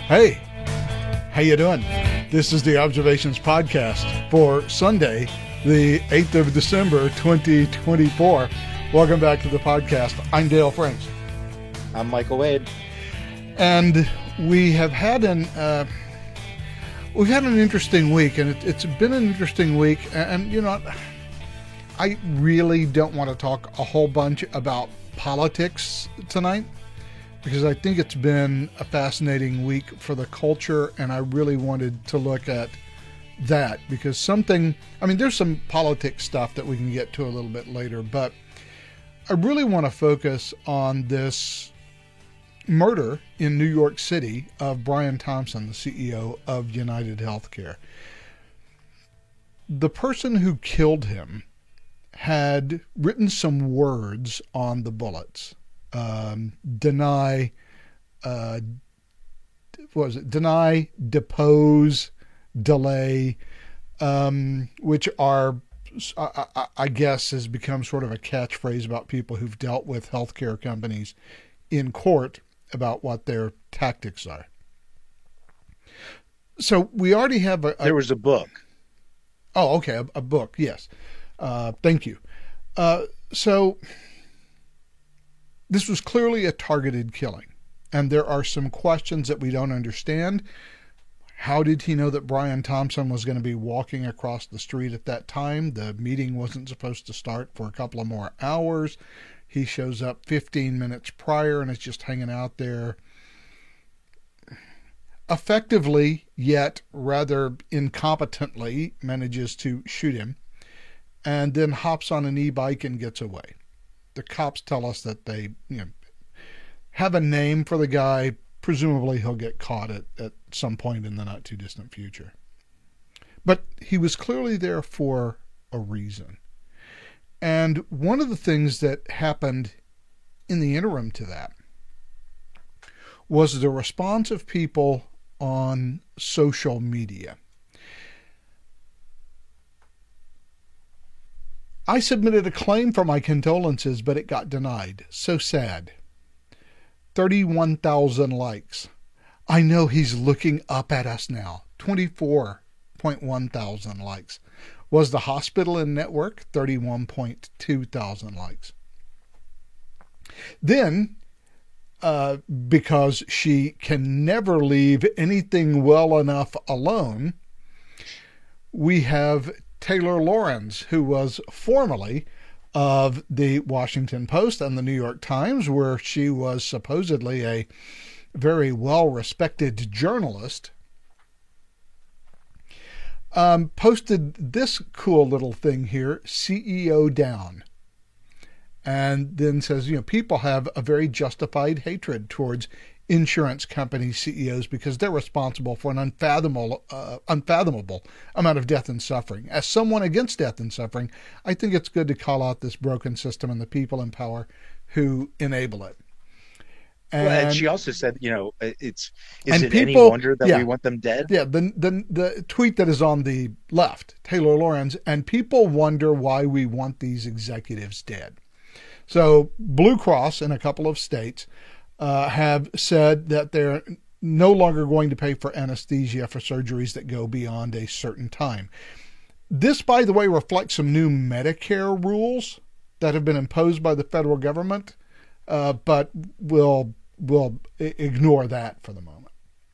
Hey, how you doing? This is the Observations Podcast for Sunday, the 8th of December, 2024. Welcome back to the podcast. I'm Dale French. I'm Michael Wade. And we have had an interesting week, and it's been an interesting week. And you know, I really don't want to talk a whole bunch about politics tonight, because I think it's been a fascinating week for the culture, and I really wanted to look at that because there's some politics stuff that we can get to a little bit later, but I really want to focus on this murder in New York City of Brian Thompson, the CEO of United Healthcare. The person who killed him had written some words on the bullets. Deny, depose, delay, which are, I guess, has become sort of a catchphrase about people who've dealt with healthcare companies in court about what their tactics are. So we already have there was a book. Oh, okay. A book. Yes. Thank you. So this was clearly a targeted killing, and there are some questions that we don't understand. How did he know that Brian Thompson was going to be walking across the street at that time? The meeting wasn't supposed to start for a couple of more hours. He shows up 15 minutes prior and is just hanging out there. Effectively, yet rather incompetently, manages to shoot him and then hops on an e-bike and gets away. The cops tell us that they have a name for the guy. Presumably he'll get caught at some point in the not too distant future. But he was clearly there for a reason. And one of the things that happened in the interim to that was the response of people on social media. I submitted a claim for my condolences, but it got denied. So sad. 31,000 likes. I know he's looking up at us now. 24.1 thousand likes. Was the hospital in network? 31.2 thousand likes. Then, because she can never leave anything well enough alone, we have Taylor Lorenz, who was formerly of the Washington Post and the New York Times, where she was supposedly a very well-respected journalist, posted this cool little thing here, CEO down. And then says, people have a very justified hatred towards insurance company CEOs because they're responsible for an unfathomable amount of death and suffering. As someone against death and suffering, I think it's good to call out this broken system and the people in power who enable it. And she also said, is it any wonder that we want them dead? Yeah, the tweet that is on the left, Taylor Lorenz, and people wonder why we want these executives dead. So Blue Cross in a couple of states have said that they're no longer going to pay for anesthesia for surgeries that go beyond a certain time. This, by the way, reflects some new Medicare rules that have been imposed by the federal government, but we'll ignore that for the moment.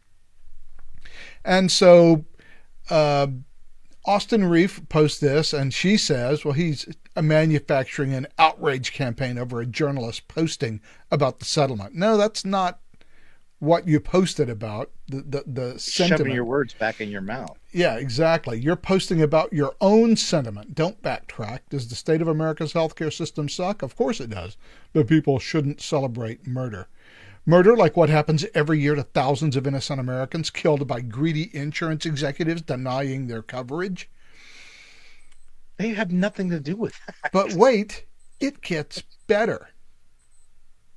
And so Austin Reef posts this, and she says, well, he's manufacturing an outrage campaign over a journalist posting about the settlement. No, that's not what you posted about, the sentiment. Shoving your words back in your mouth. Yeah, exactly. You're posting about your own sentiment. Don't backtrack. Does the state of America's healthcare system suck? Of course it does. But people shouldn't celebrate murder. Murder, like what happens every year to thousands of innocent Americans killed by greedy insurance executives denying their coverage. They have nothing to do with that. But wait, it gets better.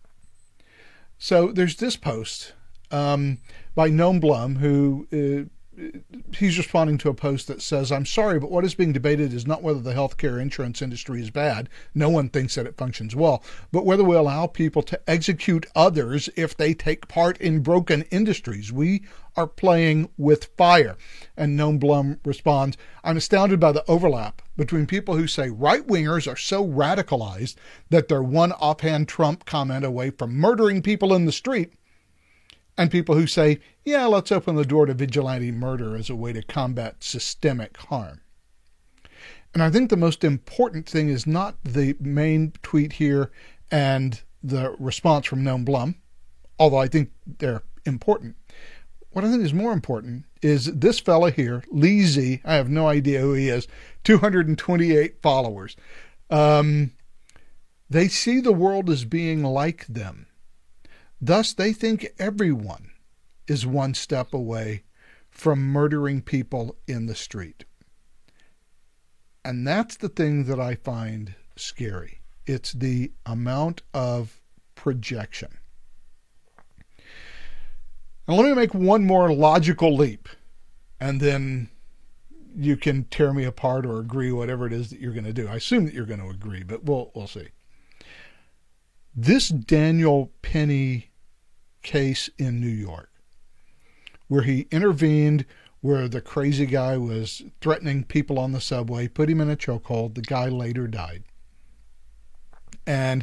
So there's this post by Noam Blum, who he's responding to a post that says, "I'm sorry, but what is being debated is not whether the healthcare insurance industry is bad. No one thinks that it functions well, but whether we allow people to execute others if they take part in broken industries. We are playing with fire." And Noam Blum responds, "I'm astounded by the overlap between people who say right-wingers are so radicalized that they're one offhand Trump comment away from murdering people in the street, and people who say, yeah, let's open the door to vigilante murder as a way to combat systemic harm." And I think the most important thing is not the main tweet here and the response from Noam Blum, although I think they're important. What I think is more important is this fella here, Lee Z. I have no idea who he is, 228 followers. They see the world as being like them. Thus, they think everyone is one step away from murdering people in the street. And that's the thing that I find scary. It's the amount of projection. Now, let me make one more logical leap, and then you can tear me apart or agree, whatever it is that you're going to do. I assume that you're going to agree, but we'll see. This Daniel Penny case in New York, where he intervened, where the crazy guy was threatening people on the subway, put him in a chokehold. The guy later died. And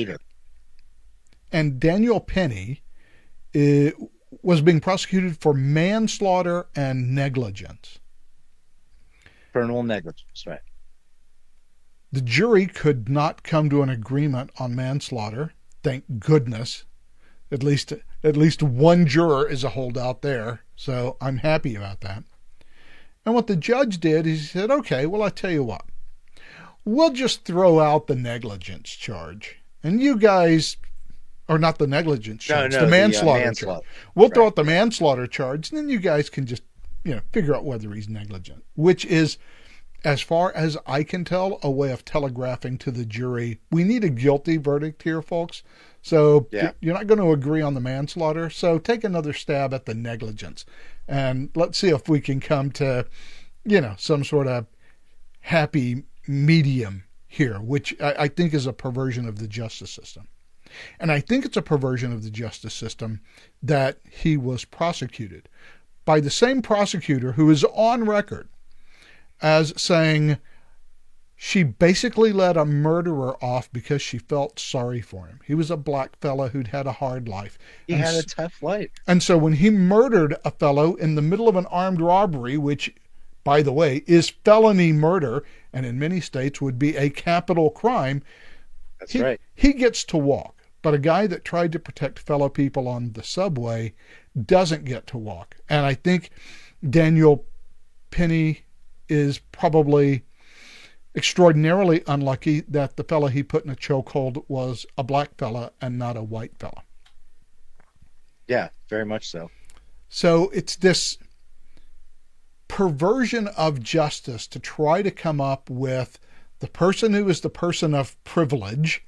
Daniel Penny was being prosecuted for manslaughter and negligence. Criminal negligence, right. The jury could not come to an agreement on manslaughter. Thank goodness. At least one juror is a holdout there, so I'm happy about that. And what the judge did is he said, okay, well, I tell you what. We'll just throw out the negligence charge. And you guys, or not the negligence charge, the manslaughter charge. We'll throw out the manslaughter charge, and then you guys can just, figure out whether he's negligent, which is, as far as I can tell, a way of telegraphing to the jury, we need a guilty verdict here, folks. So you're not going to agree on the manslaughter, so take another stab at the negligence. And let's see if we can come to, some sort of happy medium here, which I think is a perversion of the justice system. And I think it's a perversion of the justice system that he was prosecuted by the same prosecutor who is on record as saying she basically let a murderer off because she felt sorry for him. He was a black fella who'd had a hard life. He had a tough life. And so when he murdered a fellow in the middle of an armed robbery, which, by the way, is felony murder, and in many states would be a capital crime, That's right. He gets to walk. But a guy that tried to protect fellow people on the subway doesn't get to walk. And I think Daniel Penny is probably extraordinarily unlucky that the fella he put in a chokehold was a black fella and not a white fella. Yeah, very much so. So it's this perversion of justice to try to come up with the person who is the person of privilege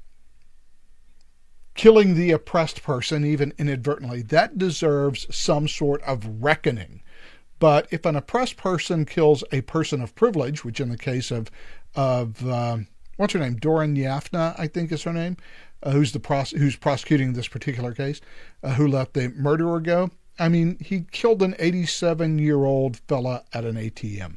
killing the oppressed person, even inadvertently. That deserves some sort of reckoning. But if an oppressed person kills a person of privilege, which in the case of what's her name, Doran Yafna, I think is her name, who's prosecuting this particular case, who let the murderer go. I mean, he killed an 87-year-old fella at an ATM.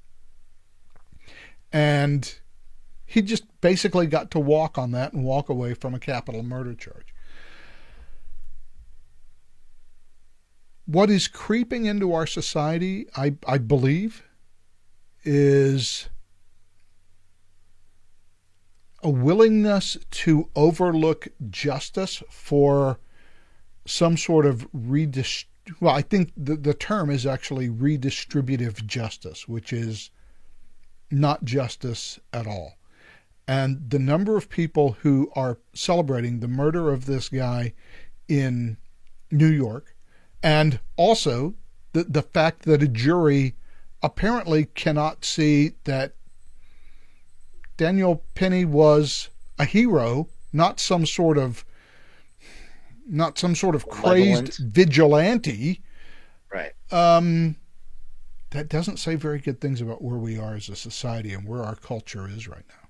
And he just basically got to walk on that and walk away from a capital murder charge. What is creeping into our society, I believe, is a willingness to overlook justice for some sort of I think the term is actually redistributive justice, which is not justice at all. And the number of people who are celebrating the murder of this guy in New York, and also the fact that a jury apparently cannot see that Daniel Penny was a hero, not some sort of crazed vigilante. Right. that doesn't say very good things about where we are as a society and where our culture is right now.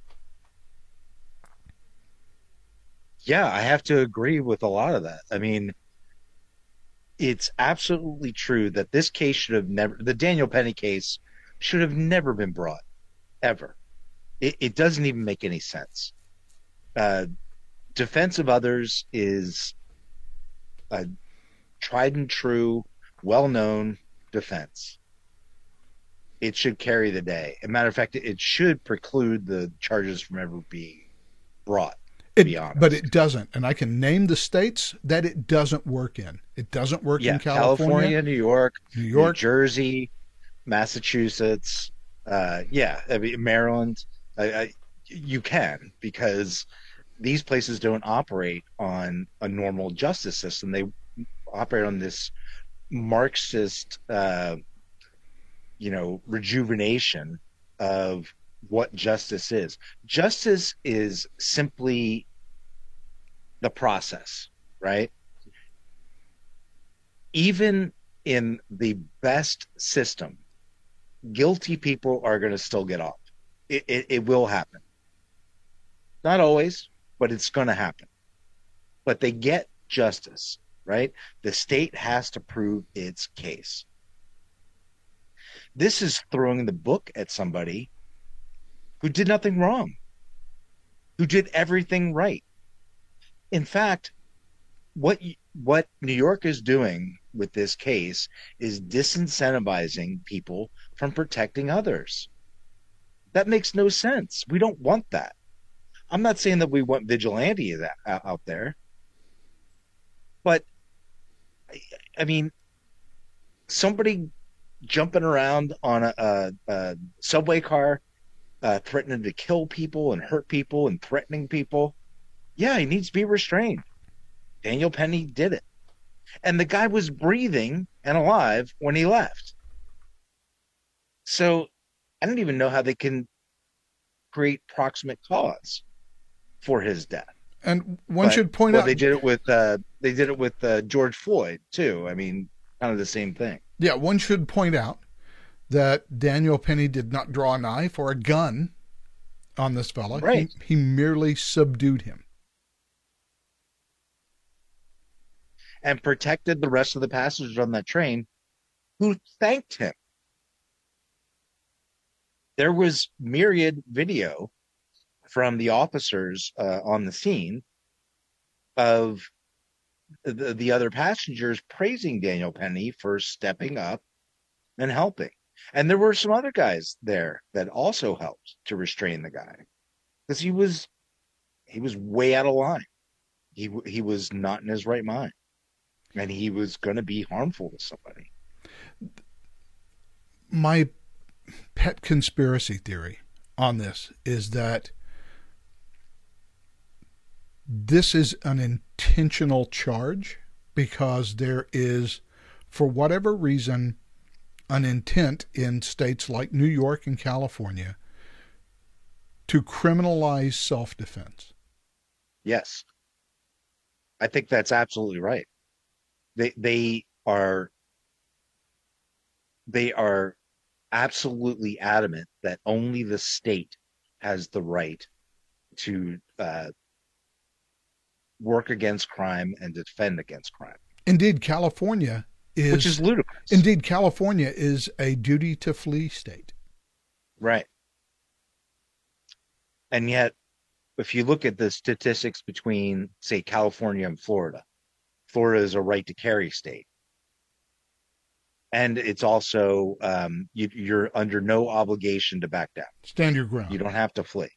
Yeah, I have to agree with a lot of that. I mean, it's absolutely true that this case should have never, the Daniel Penny case should have never been brought, ever. It doesn't even make any sense. Defense of others is a tried and true, well known defense. It should carry the day. As a matter of fact, it should preclude the charges from ever being brought. But it doesn't, and I can name the states that it doesn't work in. It doesn't work in California, New York, New Jersey, Massachusetts. I mean, Maryland. You can, because these places don't operate on a normal justice system. They operate on this Marxist, rejuvenation of what justice is. Justice is simply the process, right? Even in the best system, guilty people are going to still get off. It will happen. Not always, but it's going to happen. But they get justice, right? The state has to prove its case. This is throwing the book at somebody who did nothing wrong, who did everything right. In fact, what New York is doing with this case is disincentivizing people from protecting others. That makes no sense. We don't want that. I'm not saying that we want vigilante out there, but I mean, somebody jumping around on a subway car, threatening to kill people and hurt people and threatening people. Yeah, he needs to be restrained. Daniel Penny did it. And the guy was breathing and alive when he left. So I don't even know how they can create proximate cause for his death. And one should point out they did it with George Floyd too. I mean, kind of the same thing. Yeah, one should point out that Daniel Penny did not draw a knife or a gun on this fellow. Right. He merely subdued him. And protected the rest of the passengers on that train who thanked him. There was myriad video from the officers on the scene of the other passengers praising Daniel Penny for stepping up and helping. And there were some other guys there that also helped to restrain the guy, because he was way out of line. He was not in his right mind, and he was going to be harmful to somebody. My pet conspiracy theory on this is that this is an intentional charge because there is, for whatever reason, an intent in states like New York and California to criminalize self-defense. Yes. I think that's absolutely right. They are absolutely adamant that only the state has the right to work against crime and defend against crime. Indeed, California is, which is ludicrous. Indeed, California is a duty to flee state. Right. And yet, if you look at the statistics between, say, California and Florida, Florida is a right to carry state. And it's also, you're under no obligation to back down. Stand your ground. You don't have to flee.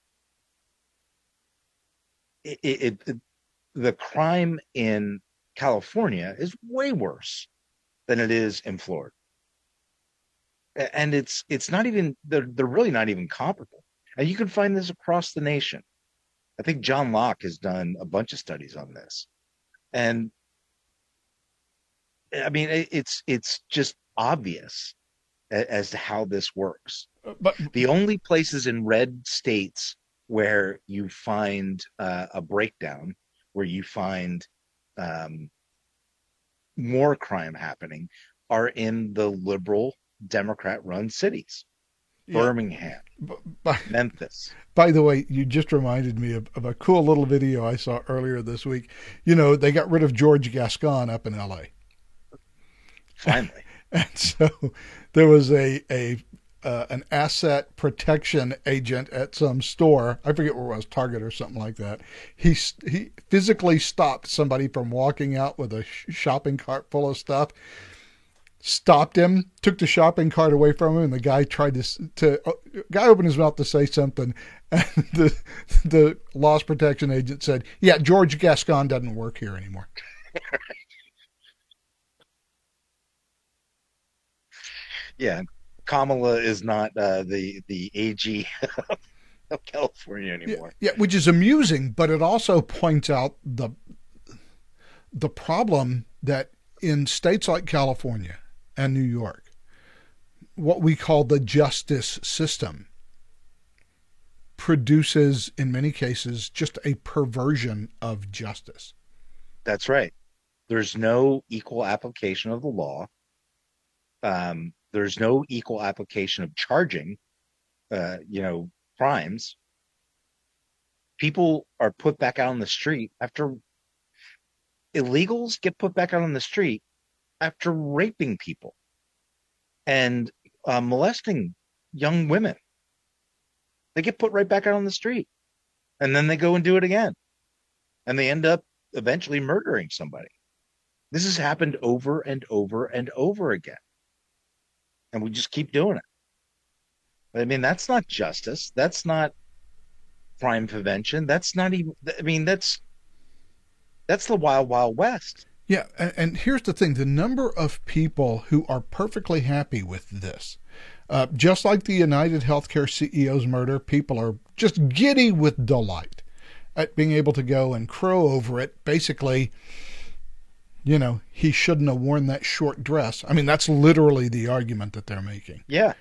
The crime in California is way worse than it is in Florida. And it's not even, they're really not even comparable. And you can find this across the nation. I think John Locke has done a bunch of studies on this. And I mean, it's just obvious as to how this works. But the only places in red states where you find a breakdown, where you find more crime happening, are in the liberal Democrat-run cities: Yeah. Birmingham, By, Memphis. by the way, you just reminded me of a cool little video I saw earlier this week. You know, they got rid of George Gascon up in L.A. Finally. And so there was a an asset protection agent at some store. I forget where it was, Target or something like that. He physically stopped somebody from walking out with a shopping cart full of stuff. Stopped him, took the shopping cart away from him, and the guy tried to guy opened his mouth to say something, and the loss protection agent said, "Yeah, George Gascon doesn't work here anymore." Yeah, Kamala is not the AG of California Yeah, anymore. yeah, which is amusing, but it also points out the problem that in states like California and New York, what we call the justice system produces, in many cases, just a perversion of justice. That's right. There's no equal application of the law. There's no equal application of charging, crimes. People are put back out on the street after illegals get put back out on the street after raping people and molesting young women. They get put right back out on the street, and then they go and do it again, and they end up eventually murdering somebody. This has happened over and over and over again, and we just keep doing it. I mean, that's not justice. That's not crime prevention. That's not even. I mean, that's the wild, wild west. Yeah, and here's the thing: the number of people who are perfectly happy with this, just like the United Healthcare CEO's murder, people are just giddy with delight at being able to go and crow over it. Basically, he shouldn't have worn that short dress. I mean, that's literally the argument that they're making. Yeah.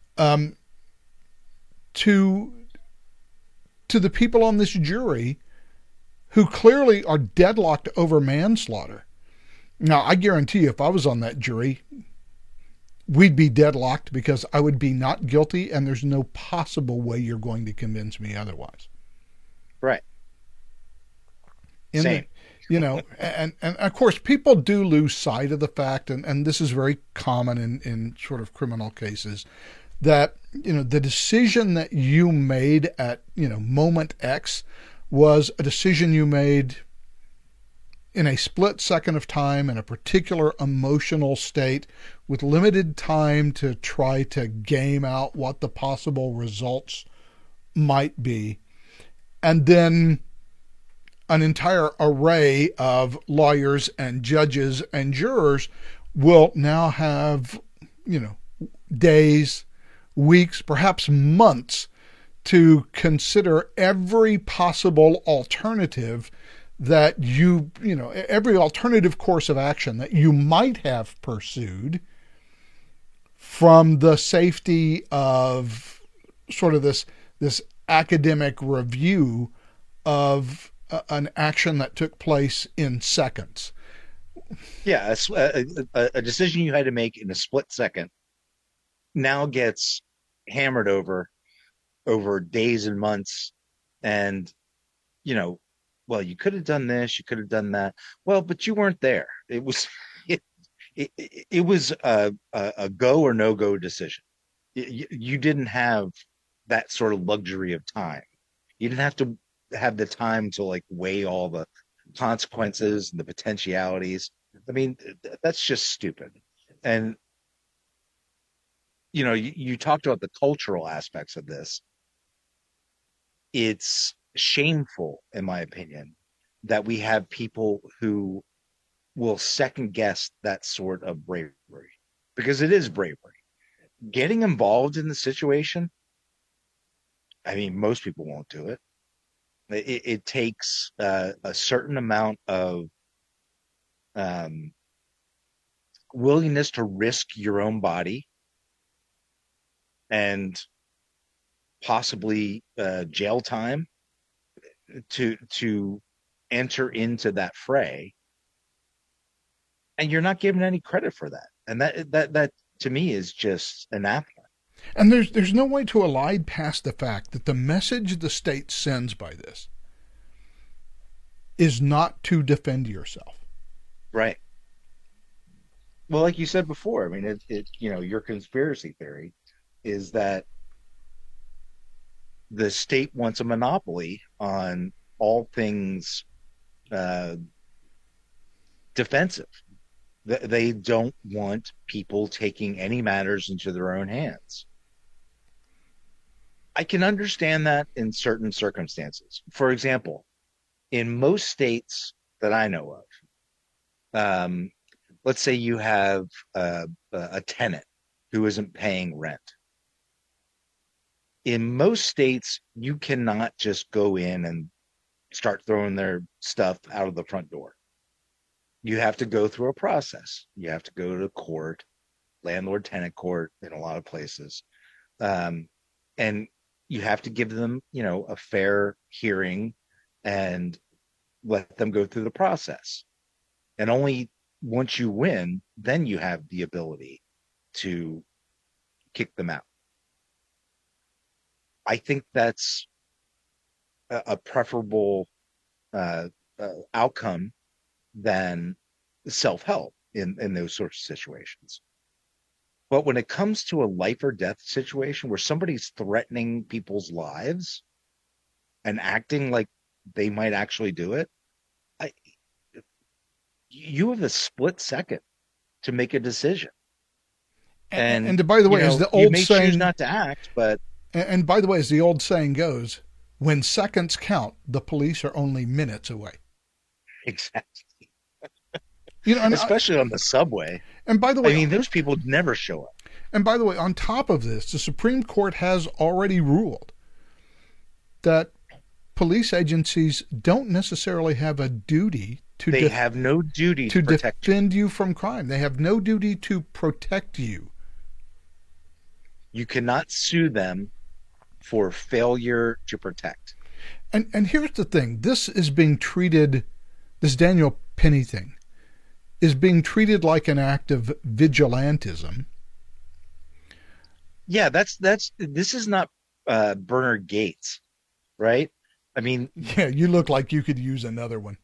To the people on this jury who clearly are deadlocked over manslaughter. Now, I guarantee you, if I was on that jury, we'd be deadlocked because I would be not guilty, and there's no possible way you're going to convince me otherwise. Right. Same. And of course, people do lose sight of the fact, and this is very common in sort of criminal cases, that, the decision that you made at, moment X was a decision you made in a split second of time in a particular emotional state with limited time to try to game out what the possible results might be. And then an entire array of lawyers and judges and jurors will now have, days, weeks, perhaps months to consider every possible alternative that every alternative course of action that you might have pursued from the safety of sort of this academic review of an action that took place in seconds. Yeah, a decision you had to make in a split second now gets hammered over days and months, and well, you could have done this, you could have done that. Well, but you weren't there. It was it was a go or no go decision. You didn't have that sort of luxury of time. You didn't have to have the time to like weigh all the consequences and the potentialities. I mean, that's just stupid. And you talked about the cultural aspects of this. It's shameful, in my opinion, that we have people who will second guess that sort of bravery, because it is bravery. Getting involved in the situation, I mean, most people won't do it. It takes a certain amount of willingness to risk your own body and possibly jail time to enter into that fray, and you're not given any credit for that. And to me is just anathema. And there's no way to elide past the fact that the message the state sends by this is not to defend yourself. Right. Well, like you said before, I mean, your conspiracy theory is that the state wants a monopoly on all things uh, defensive. They don't want people taking any matters into their own hands. I can understand that in certain circumstances. For example, in most states that I know of, let's say you have a tenant who isn't paying rent. In most states, you cannot just go in and start throwing their stuff out of the front door. You have to go through a process. You have to go to court, landlord tenant court in a lot of places. And you have to give them, a fair hearing and let them go through the process. And only once you win, then you have the ability to kick them out. I think that's a preferable outcome than self-help in those sorts of situations. But when it comes to a life or death situation where somebody's threatening people's lives and acting like they might actually do it, you have a split second to make a decision. And by the way, as the old saying, choose not to act, but and by the way, as the old saying goes, when seconds count, the police are only minutes away. Exactly. And especially on the subway. And by the way, I mean, those people never show up. And by the way, on top of this, the Supreme Court has already ruled that police agencies don't necessarily have a duty to they have no duty to defend you from crime. They have no duty to protect you. You cannot sue them for failure to protect. And here's the thing. This is being treated, this Daniel Penny thing, is being treated like an act of vigilantism. Yeah, this is not Bernard Gates, right? I mean, yeah, you look like you could use another one.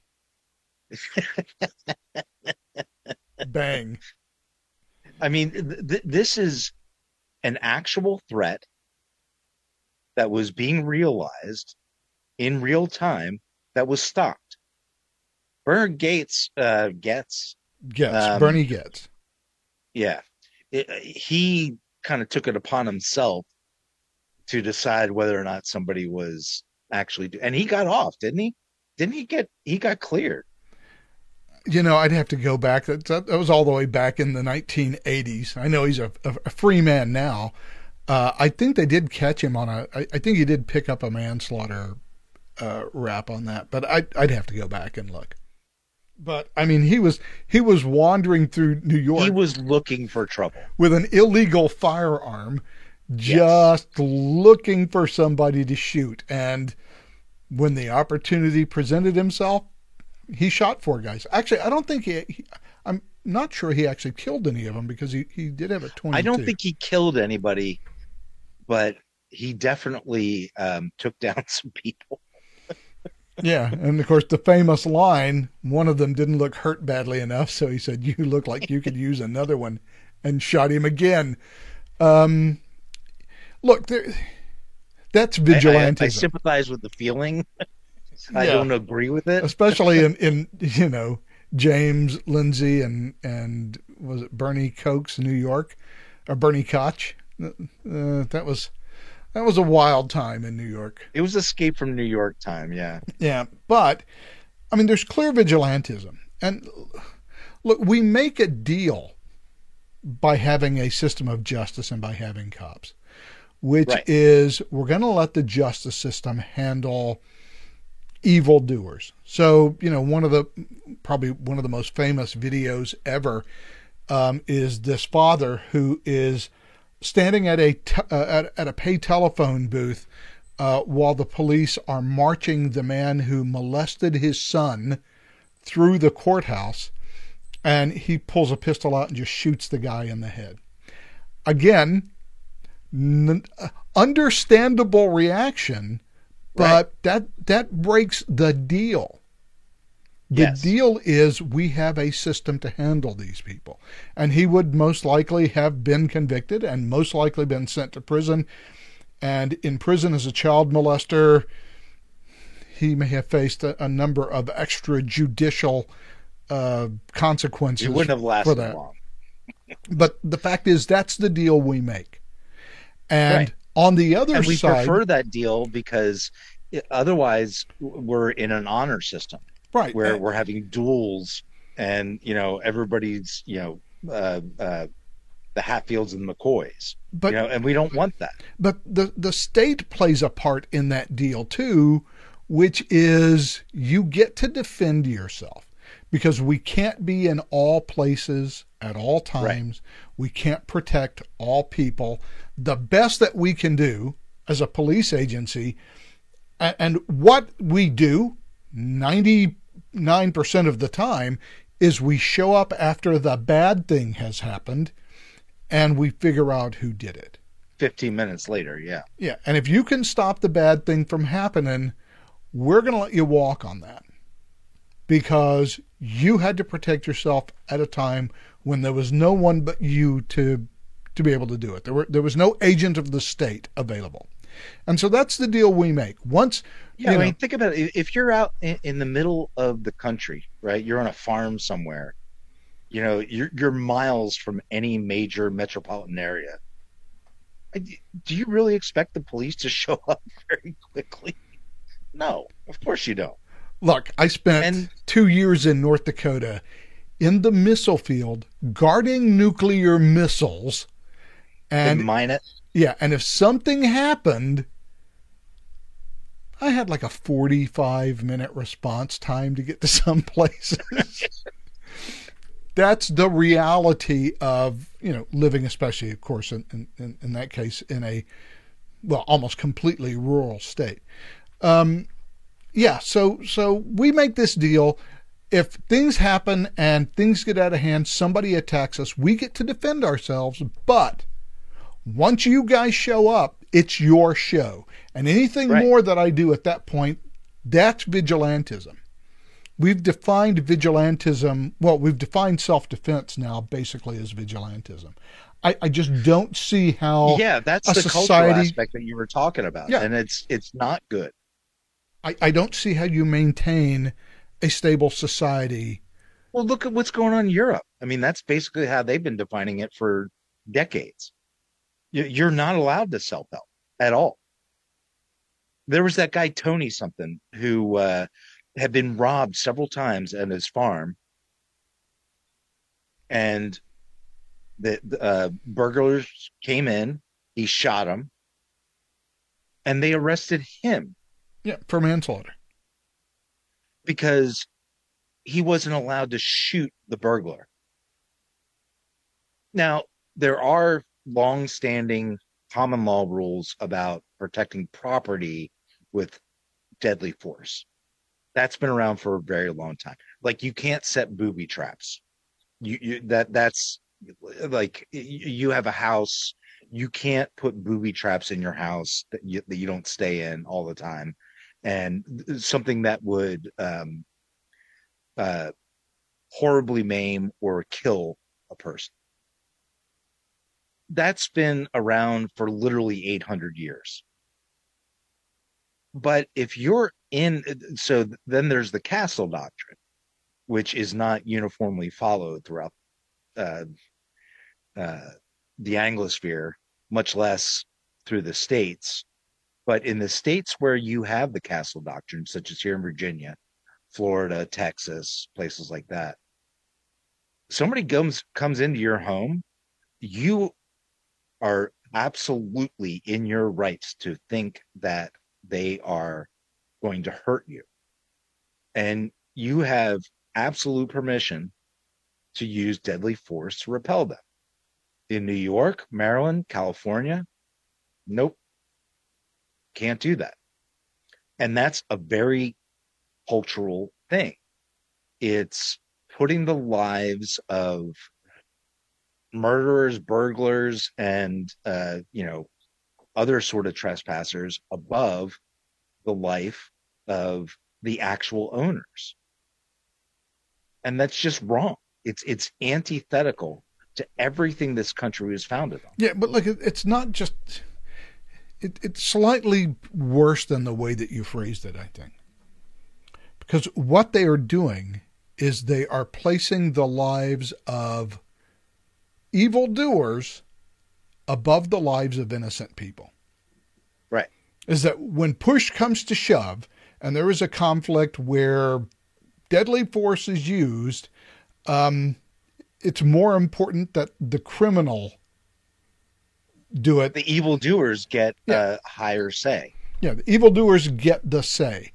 Bang. I mean, this is an actual threat that was being realized in real time that was stopped. Bernard Gates gets Bernie Getz. Yeah. He kind of took it upon himself to decide whether or not somebody was actually and he got off, didn't he? He got cleared. I'd have to go back. That was all the way back in the 1980s. I know he's a free man now. I think they did catch him on I think he did pick up a manslaughter rap on that, but I'd have to go back and look. But I mean, he was wandering through New York. He was looking for trouble with an illegal firearm, just looking for somebody to shoot. And when the opportunity presented himself, he shot 4 guys. Actually, I don't think I'm not sure he actually killed any of them because he did have a 22. I don't think he killed anybody, but he definitely took down some people. Yeah, and of course the famous line, one of them didn't look hurt badly enough, so he said, "You look like you could use another one," and shot him again. Look, that's vigilantism. I sympathize with the feeling. I don't agree with it, especially in James Lindsay and was it Bernie Koch's New York, or Bernie Koch? That was a wild time in New York. It was Escape from New York time, yeah. Yeah, but, I mean, there's clear vigilantism. And, look, we make a deal by having a system of justice and by having cops, which is we're going to let the justice system handle evildoers. So, probably one of the most famous videos ever is this father who is standing at a pay telephone booth while the police are marching the man who molested his son through the courthouse, and he pulls a pistol out and just shoots the guy in the head. Again, n- understandable reaction, Right. but that breaks the deal. The Yes. deal is we have a system to handle these people. And he would most likely have been convicted and most likely been sent to prison. And in prison as a child molester, he may have faced a number of extrajudicial It consequences wouldn't have for lasted that. long. But the fact is, that's the deal we make. Right. And on the other And we side, prefer that deal because otherwise we're in an honor system right? where we're having duels and, everybody's, the Hatfields and McCoys, But and we don't want that. but the state plays a part in that deal too, which is you get to defend yourself because we can't be in all places at all times. Right. We can't protect all people. The best that we can do as a police agency, and what we do 99% of the time, is we show up after the bad thing has happened and we figure out who did it. 15 minutes later, yeah. Yeah, and if you can stop the bad thing from happening, we're going to let you walk on that because you had to protect yourself at a time when there was no one but you to be able to do it. There was no agent of the state available. And so that's the deal we make. Once, yeah, I mean, think about it. If you're out in the middle of the country, right? You're on a farm somewhere. You're miles from any major metropolitan area. Do you really expect the police to show up very quickly? No, of course you don't. Look, I spent 2 years in North Dakota in the missile field guarding nuclear missiles. And mine it? Yeah, and if something happened, I had like a 45-minute response time to get to some places. That's the reality of, living, especially, of course, in that case, in a, almost completely rural state. Yeah, so we make this deal. If things happen and things get out of hand, somebody attacks us, we get to defend ourselves. But once you guys show up, it's your show. And anything more that I do at that point, that's vigilantism. We've defined vigilantism, we've defined self-defense now basically as vigilantism. I just don't see how that's a the society, cultural aspect that you were talking about. Yeah. And it's not good. I don't see how you maintain a stable society. Well, look at what's going on in Europe. I mean, that's basically how they've been defining it for decades. You're not allowed to self-help at all. There was that guy, Tony something, who had been robbed several times at his farm. And the burglars came in, he shot him, and they arrested him. Yeah, for manslaughter. Because he wasn't allowed to shoot the burglar. Now, there are long-standing common law rules about protecting property with deadly force. That's been around for a very long time. Like, you can't set booby traps. That's like, you have a house, you can't put booby traps in your house that you don't stay in all the time. And something that would horribly maim or kill a person. That's been around for literally 800 years. But if you're so then there's the castle doctrine, which is not uniformly followed throughout the Anglosphere, much less through the states. But in the states where you have the castle doctrine, such as here in Virginia, Florida, Texas, places like that, somebody comes into your home, you are absolutely in your rights to think that they are going to hurt you. And you have absolute permission to use deadly force to repel them. In New York, Maryland, California, nope. Can't do that. And that's a very cultural thing. It's putting the lives of murderers, burglars, and other sort of trespassers above the life of the actual owners. And that's just wrong. It's antithetical to everything this country was founded on. Yeah, but look, it's not just. It's slightly worse than the way that you phrased it, I think. Because what they are doing is they are placing the lives of evildoers above the lives of innocent people. Right. Is that when push comes to shove and there is a conflict where deadly force is used, it's more important that the criminal do it. The evildoers get a higher say. Yeah, the evildoers get the say.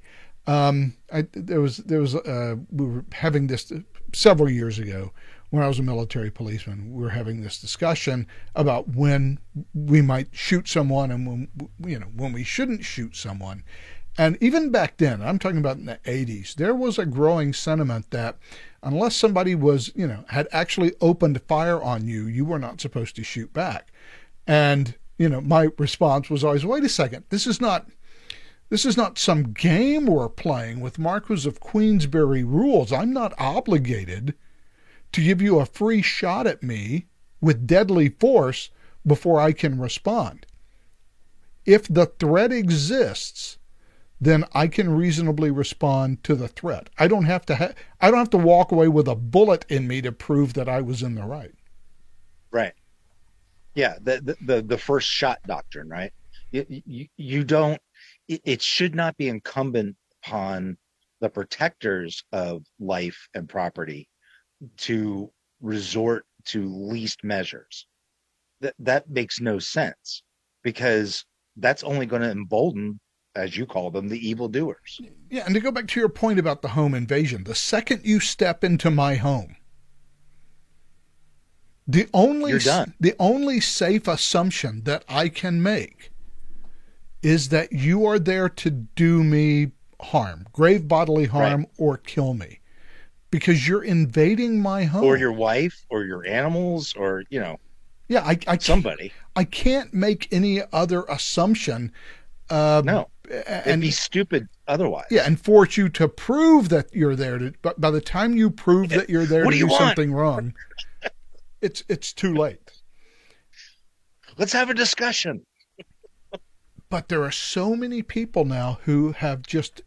We were having this several years ago when I was a military policeman. We were having this discussion about when we might shoot someone and when we shouldn't shoot someone. And even back then, I'm talking about in the 80s, there was a growing sentiment that unless somebody was, had actually opened fire on you, you were not supposed to shoot back. And, my response was always, wait a second, this is not some game we're playing with Marquis of Queensberry rules. I'm not obligated to give you a free shot at me with deadly force before I can respond. If the threat exists, then I can reasonably respond to the threat. I don't have to walk away with a bullet in me to prove that I was in the right. Right. Yeah, the first shot doctrine, right? You don't. It should not be incumbent upon the protectors of life and property to resort to least measures. That makes no sense, because that's only going to embolden, as you call them, the evildoers. Yeah, and to go back to your point about the home invasion, the second you step into my home, the only safe assumption that I can make is that you are there to do me harm, grave bodily harm, right, or kill me, because you're invading my home, or your wife, or your animals, or Yeah, I somebody. I can't make any other assumption. No, it'd be stupid otherwise. Yeah, and force you to prove that you're there to. But by the time you prove that you're there to do something wrong, it's too late. Let's have a discussion. But there are so many people now who have just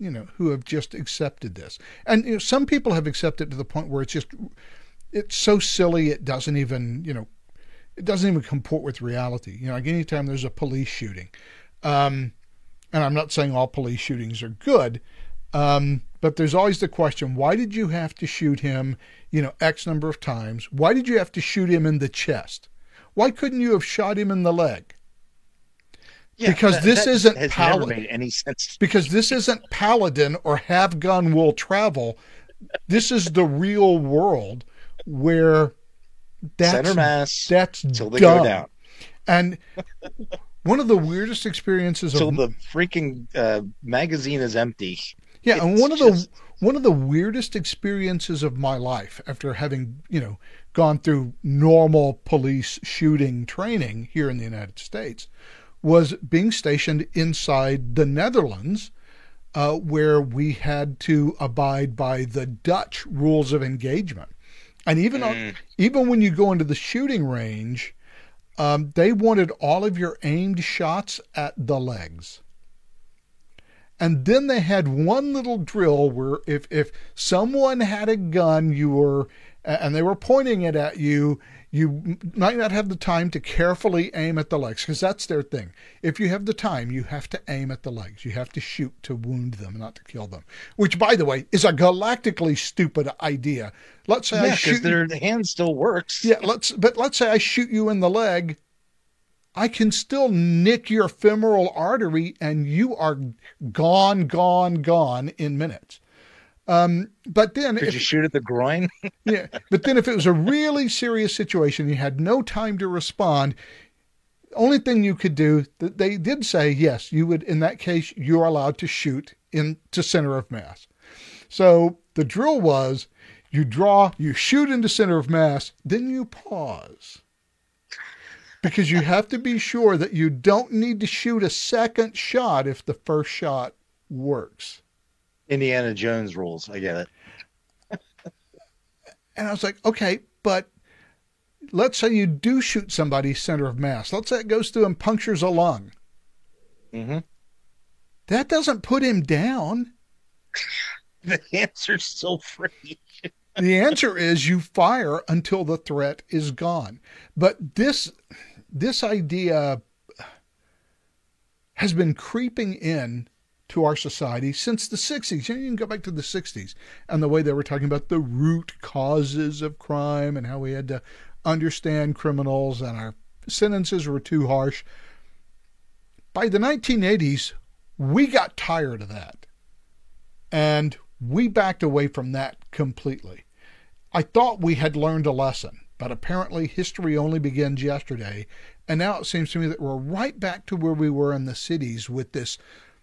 accepted this, and some people have accepted to the point where it's so silly it doesn't even comport with reality. Like anytime there's a police shooting, and I'm not saying all police shootings are good, but there's always the question: why did you have to shoot him? X number of times. Why did you have to shoot him in the chest? Why couldn't you have shot him in the leg? Yeah, because this isn't never made any sense. Because this isn't Paladin or Have Gun Will Travel. This is the real world where center mass till they go down. And one of the weirdest experiences till the freaking magazine is empty. Yeah, and one of the weirdest experiences of my life, after having gone through normal police shooting training here in the United States, was being stationed inside the Netherlands, where we had to abide by the Dutch rules of engagement. And even when you go into the shooting range, they wanted all of your aimed shots at the legs. And then they had one little drill where if someone had a gun, and they were pointing it at you, you might not have the time to carefully aim at the legs, because that's their thing. If you have the time, you have to aim at the legs. You have to shoot to wound them, not to kill them. Which, by the way, is a galactically stupid idea. Let's say I shoot their hand still works. Yeah, let's say I shoot you in the leg. I can still nick your femoral artery, and you are gone in minutes. But then could you shoot at the groin? Yeah, but then if it was a really serious situation, you had no time to respond. Only thing you could do, they did say, yes, you would, in that case, you're allowed to shoot into center of mass. So the drill was, You draw, you shoot into center of mass, then you pause. Because you have to be sure that you don't need to shoot a second shot if the first shot works. Indiana Jones rules. I get it. And I was like, okay, but let's say you do shoot somebody center of mass. Let's say it goes through and punctures a lung. Mm-hmm. That doesn't put him down. The answer's still free. The answer is you fire until the threat is gone. But this idea has been creeping in to our society since the 60s. You can go back to the 60s and the way they were talking about the root causes of crime and how we had to understand criminals and our sentences were too harsh. By the 1980s, we got tired of that. And we backed away from that completely. I thought we had learned a lesson, but apparently history only begins yesterday. And now it seems to me that we're right back to where we were in the cities with this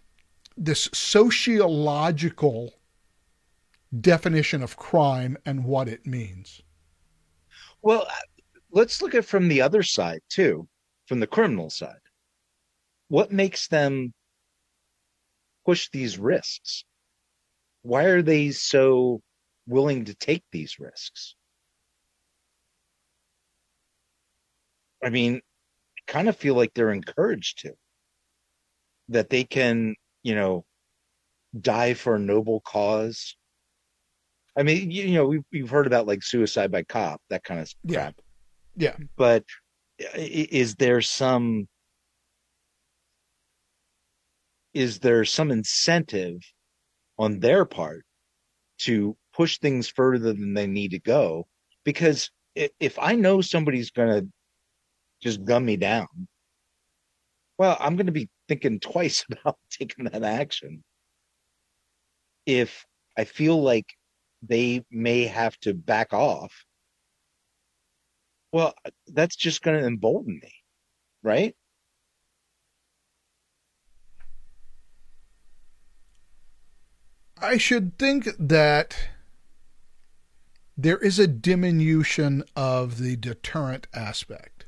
sociological definition of crime and what it means. Well, let's look at it from the other side too, from the criminal side. What makes them push these risks? Why are they so willing to take these risks? I mean, I kind of feel like they're encouraged to, that they can, die for a noble cause. I mean, we've heard about like suicide by cop, that kind of crap. Yeah. But is there some incentive on their part to push things further than they need to go? Because if I know somebody's going to just gun me down, well, I'm going to be thinking twice about taking that action. If I feel like they may have to back off, well, that's just going to embolden me, right? I should think that there is a diminution of the deterrent aspect.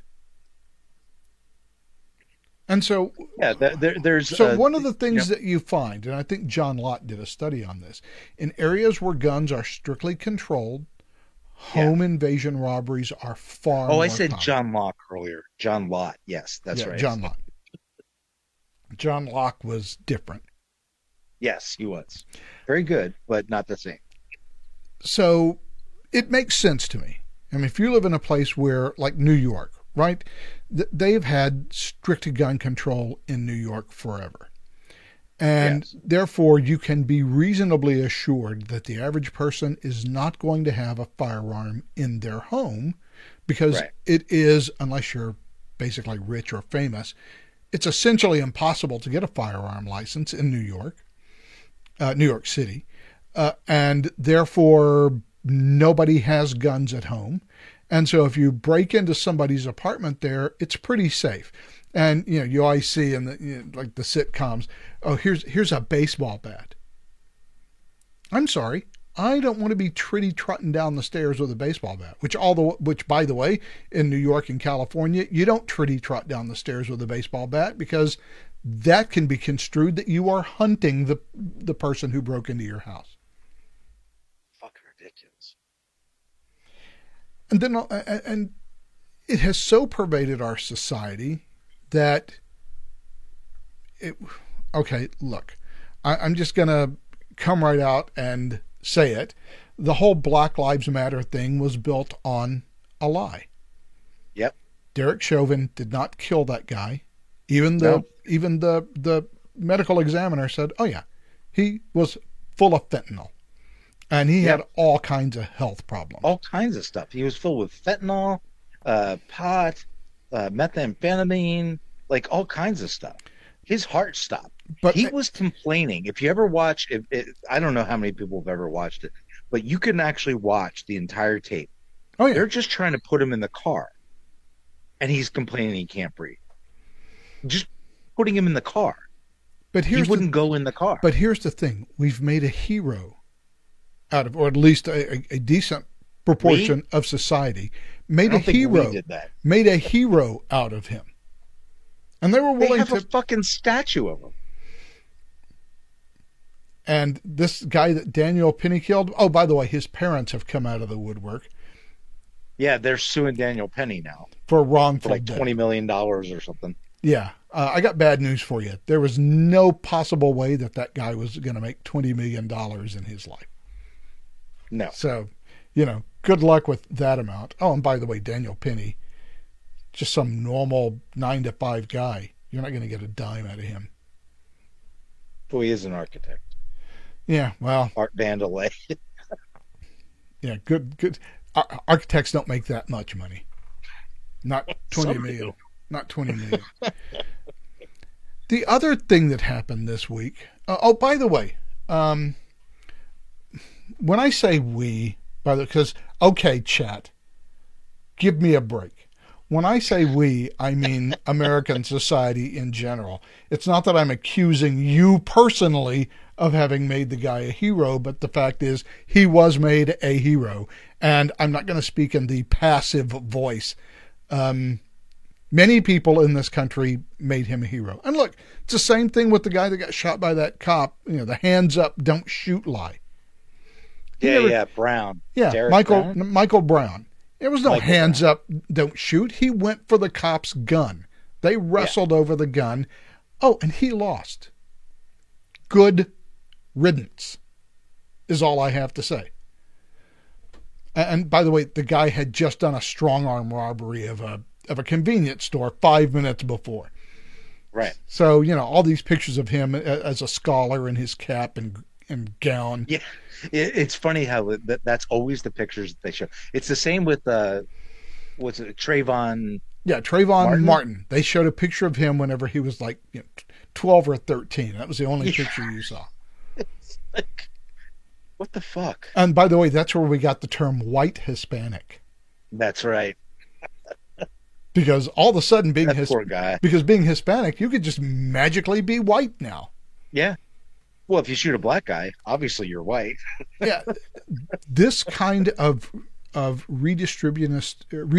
And so, there's one of the things that you find, and I think John Lott did a study on this, in areas where guns are strictly controlled, home invasion robberies are far more I said common. John Locke earlier. John Lott. Yes, that's right. John Locke. John Locke was different. Yes, he was. Very good, but not the same. So it makes sense to me. I mean, if you live in a place where, like New York, right? They've had strict gun control in New York forever. And therefore, you can be reasonably assured that the average person is not going to have a firearm in their home because it is, unless you're basically rich or famous, it's essentially impossible to get a firearm license in New York City. And therefore, nobody has guns at home. And so if you break into somebody's apartment there, it's pretty safe. And, you always see in the, like the sitcoms, oh, here's a baseball bat. I'm sorry. I don't want to be trotting down the stairs with a baseball bat, which by the way, in New York and California, you don't trot down the stairs with a baseball bat because that can be construed that you are hunting the person who broke into your house. Fucking ridiculous. And then, and it has so pervaded our society that look, I'm just going to come right out and say it. The whole Black Lives Matter thing was built on a lie. Yep. Derek Chauvin did not kill that guy. Even the medical examiner said, oh yeah, he was full of fentanyl. And he had all kinds of health problems. All kinds of stuff. He was filled with fentanyl, pot, methamphetamine, like all kinds of stuff. His heart stopped. But he was complaining. If you ever watch, I don't know how many people have ever watched it, but you can actually watch the entire tape. Oh yeah. They're just trying to put him in the car. And he's complaining he can't breathe. Just putting him in the car. But he wouldn't go in the car. But here's the thing. We've made a hero out of, or at least a decent proportion of society, made a hero. Did that. Made a hero out of him, and they were willing to. They have a fucking statue of him. And this guy that Daniel Penny killed. Oh, by the way, his parents have come out of the woodwork. Yeah, they're suing Daniel Penny now for wrongful for like death. $20 million or something. Yeah. I got bad news for you. There was no possible way that guy was going to make $20 million in his life. No. So, good luck with that amount. Oh, and by the way, Daniel Penny, just some normal 9-to-5 guy. You're not going to get a dime out of him. Well, he is an architect. Yeah, well. Art Vandelay. Yeah, good. Architects don't make that much money. Not 20 million. Not 20 million. The other thing that happened this week. By the way, when I say we, because okay, chat, give me a break. When I say we, I mean American society in general. It's not that I'm accusing you personally of having made the guy a hero, but the fact is he was made a hero. And I'm not going to speak in the passive voice. Many people in this country made him a hero. And look, it's the same thing with the guy that got shot by that cop, the hands up, don't shoot lie. Brown. Yeah, Derek Michael Brown. There was no hands up, don't shoot. He went for the cop's gun. They wrestled over the gun. Oh, and he lost. Good riddance is all I have to say. And by the way, the guy had just done a strong arm robbery of a convenience store 5 minutes before. Right. So, all these pictures of him as a scholar in his cap and gown. Yeah. It's funny how that's always the pictures that they show. It's the same with what's it, Trayvon? Yeah, Trayvon Martin. They showed a picture of him whenever he was like 12 or 13. That was the only picture you saw. It's like, what the fuck? And by the way, that's where we got the term white Hispanic. That's right. Because all of a sudden being poor guy. Because being Hispanic, you could just magically be white now. Yeah. Well, if you shoot a black guy, obviously you're white. Yeah. This kind of redistributionist,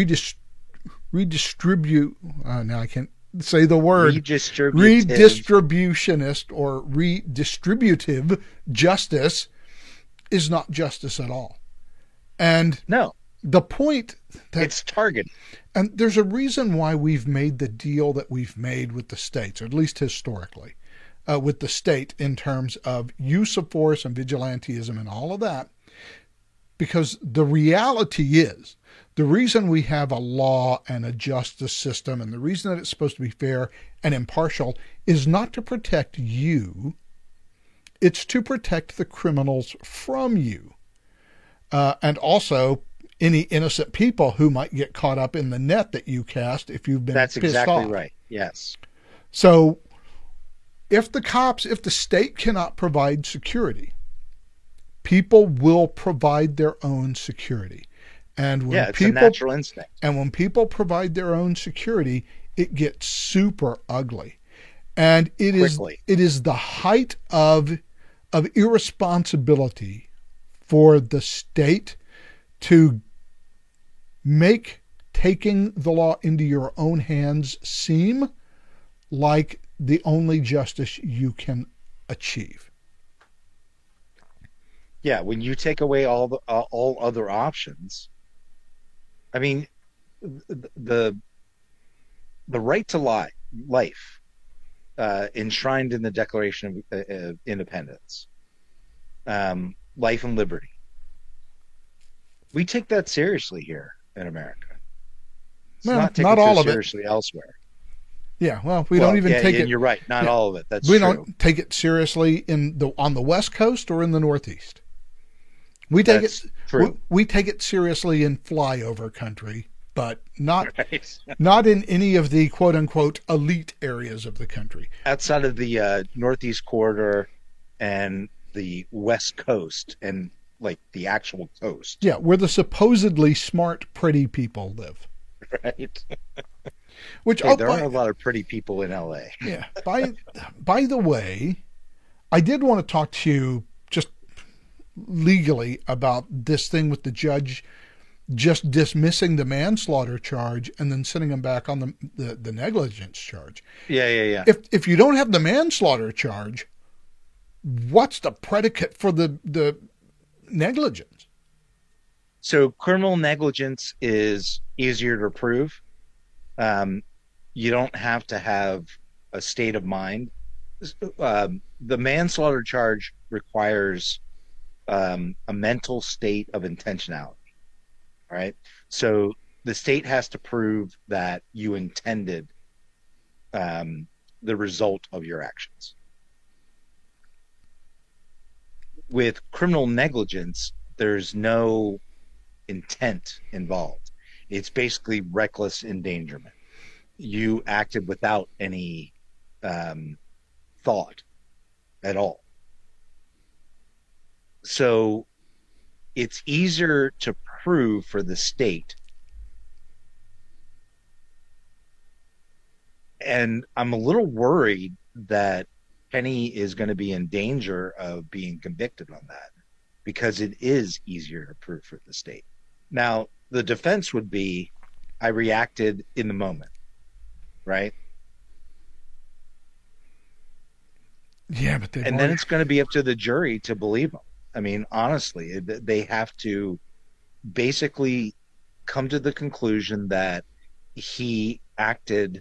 now I can't say the word. Redistributionist or redistributive justice is not justice at all. And no. The point that it's targeted. And there's a reason why we've made the deal that we've made with the states, or at least historically, with the state in terms of use of force and vigilantism and all of that. Because the reality is, the reason we have a law and a justice system and the reason that it's supposed to be fair and impartial is not to protect you. It's to protect the criminals from you. And also any innocent people who might get caught up in the net that you cast if you've been pissed off. That's exactly right. Yes. So if the state cannot provide security, people will provide their own security. And when it's a natural instinct. And when people provide their own security, it gets super ugly. And it is the height of irresponsibility for the state to make taking the law into your own hands seem like the only justice you can achieve. Yeah, when you take away all other options, I mean, the right to life, enshrined in the Declaration of Independence, life and liberty. We take that seriously here in America. It's not all of it seriously elsewhere. Yeah, well, we don't even take it. You're right, not all of it. That's we true. Don't take it seriously on the West Coast or in the Northeast. We take it seriously in flyover country, but not in any of the quote unquote elite areas of the country. Outside of the Northeast corridor and the West Coast and like the actual coast. Yeah, where the supposedly smart, pretty people live. Right. Which there aren't a lot of pretty people in LA. Yeah. By the way, I did want to talk to you just legally about this thing with the judge just dismissing the manslaughter charge and then sending him back on the negligence charge. Yeah. If you don't have the manslaughter charge, what's the predicate for the negligence? So criminal negligence is easier to prove. You don't have to have a state of mind. The manslaughter charge requires a mental state of intentionality. All right. So the state has to prove that you intended the result of your actions. With criminal negligence, there's no intent involved. It's basically reckless endangerment. You acted without any thought at all. So it's easier to prove for the state. And I'm a little worried that Penny is going to be in danger of being convicted on that because it is easier to prove for the state. Now, the defense would be, I reacted in the moment, right? Yeah, but then it's going to be up to the jury to believe them. I mean, honestly, they have to basically come to the conclusion that he acted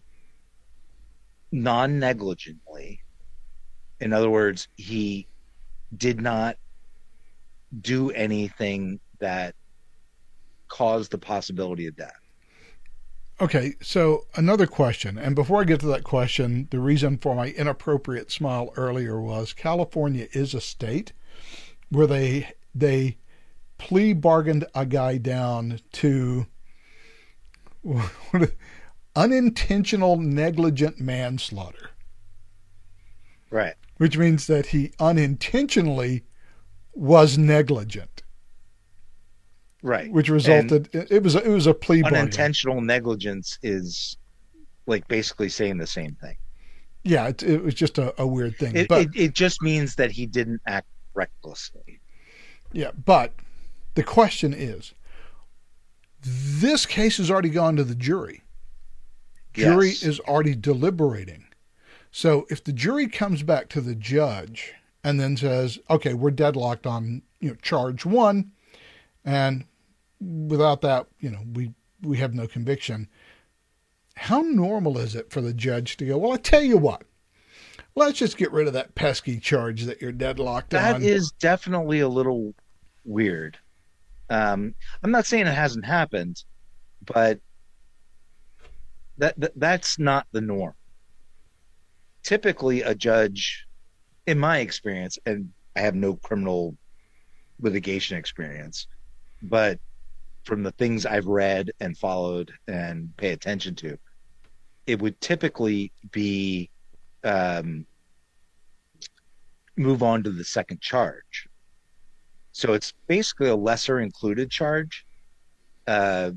non-negligently. In other words, he did not do anything that caused the possibility of death. Okay, so another question, and before I get to that question, the reason for my inappropriate smile earlier was California is a state where they plea bargained a guy down to unintentional negligent manslaughter. Right. Which means that he unintentionally was negligent. Right. Which resulted it was a plea bargain. Unintentional negligence is like basically saying the same thing. Yeah, it was just a weird thing. It just means that he didn't act recklessly. Yeah, but the question is, this case has already gone to the jury. Jury is already deliberating. So if the jury comes back to the judge and then says, okay, we're deadlocked on charge one, and without that, we have no conviction. How normal is it for the judge to go, well, I tell you what, let's just get rid of that pesky charge that you're deadlocked on? That is definitely a little weird. I'm not saying it hasn't happened, but that's not the norm. Typically, a judge, in my experience, and I have no criminal litigation experience, but from the things I've read and followed and pay attention to, it would typically be move on to the second charge. So it's basically a lesser included charge. And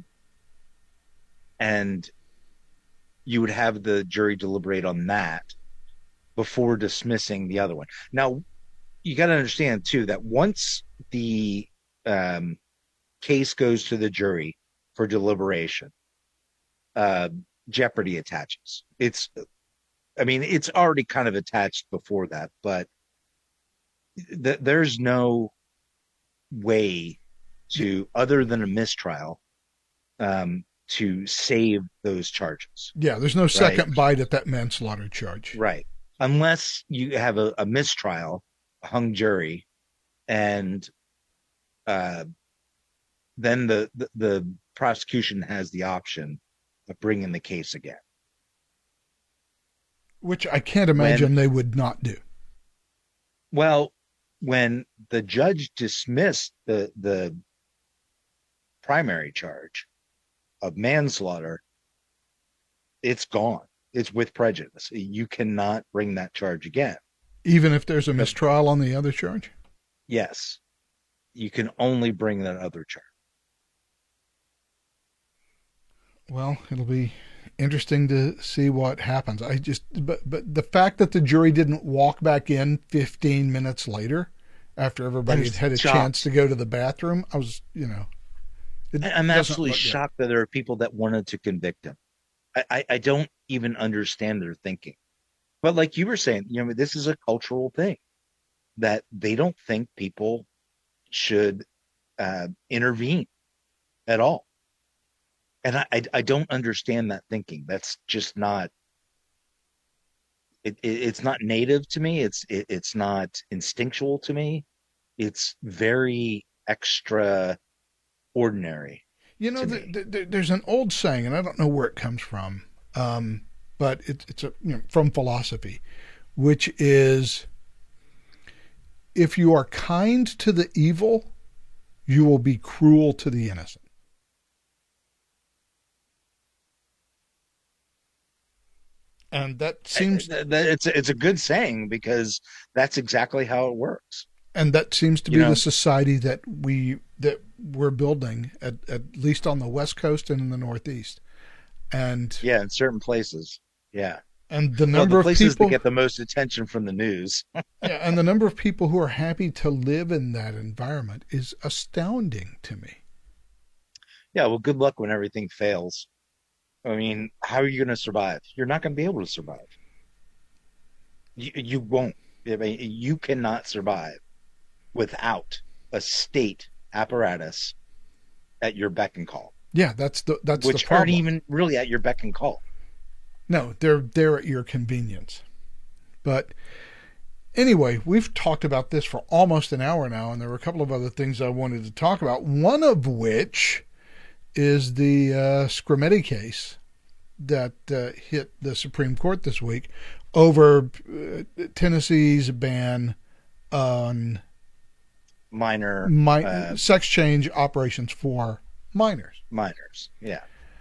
you would have the jury deliberate on that before dismissing the other one. Now, you got to understand, too, that once the case goes to the jury for deliberation, jeopardy attaches. It's already kind of attached before that, but there's no way to, other than a mistrial, to save those charges. Yeah, there's no second bite at that manslaughter charge. Right. Unless you have a mistrial, a hung jury, and then the prosecution has the option of bringing the case again. Which I can't imagine they would not do. Well, when the judge dismissed the primary charge of manslaughter, it's gone. It's with prejudice. You cannot bring that charge again. Even if there's a mistrial on the other charge? Yes. You can only bring that other charge. Well, it'll be interesting to see what happens. But the fact that the jury didn't walk back in 15 minutes later after everybody had had a shocked. chance to go to the bathroom. I was, it I'm doesn't absolutely look good. shocked that there are people that wanted to convict him. I don't even understand their thinking. But like you were saying, this is a cultural thing that they don't think people should intervene at all. And I don't understand that thinking. That's just not it's not native to me. It's not instinctual to me. It's very extra ordinary to me. There's an old saying, and I don't know where it comes from, but it's from philosophy, which is, if you are kind to the evil, you will be cruel to the innocent. And that seems It's a good saying because that's exactly how it works. and that seems to You be know, the society that we're building at least on the West Coast and in the Northeast. And yeah, in certain places. Yeah. and the Well, the number of places that people get the most attention from the news. yeah, and the number of people who are happy to live in that environment is astounding to me. Yeah, well, good luck when everything fails. I mean, how are you going to survive? You're not going to be able to survive. You won't. I mean, you cannot survive without a state apparatus at your beck and call, Yeah, that's the which aren't problem. even really at your beck and call. No, they're at your convenience. But anyway, we've talked about this for almost an hour now, and there were a couple of other things I wanted to talk about. One of which is the Scrimetti case that hit the Supreme Court this week over Tennessee's ban on Minor sex change operations for minors. minors. Yeah.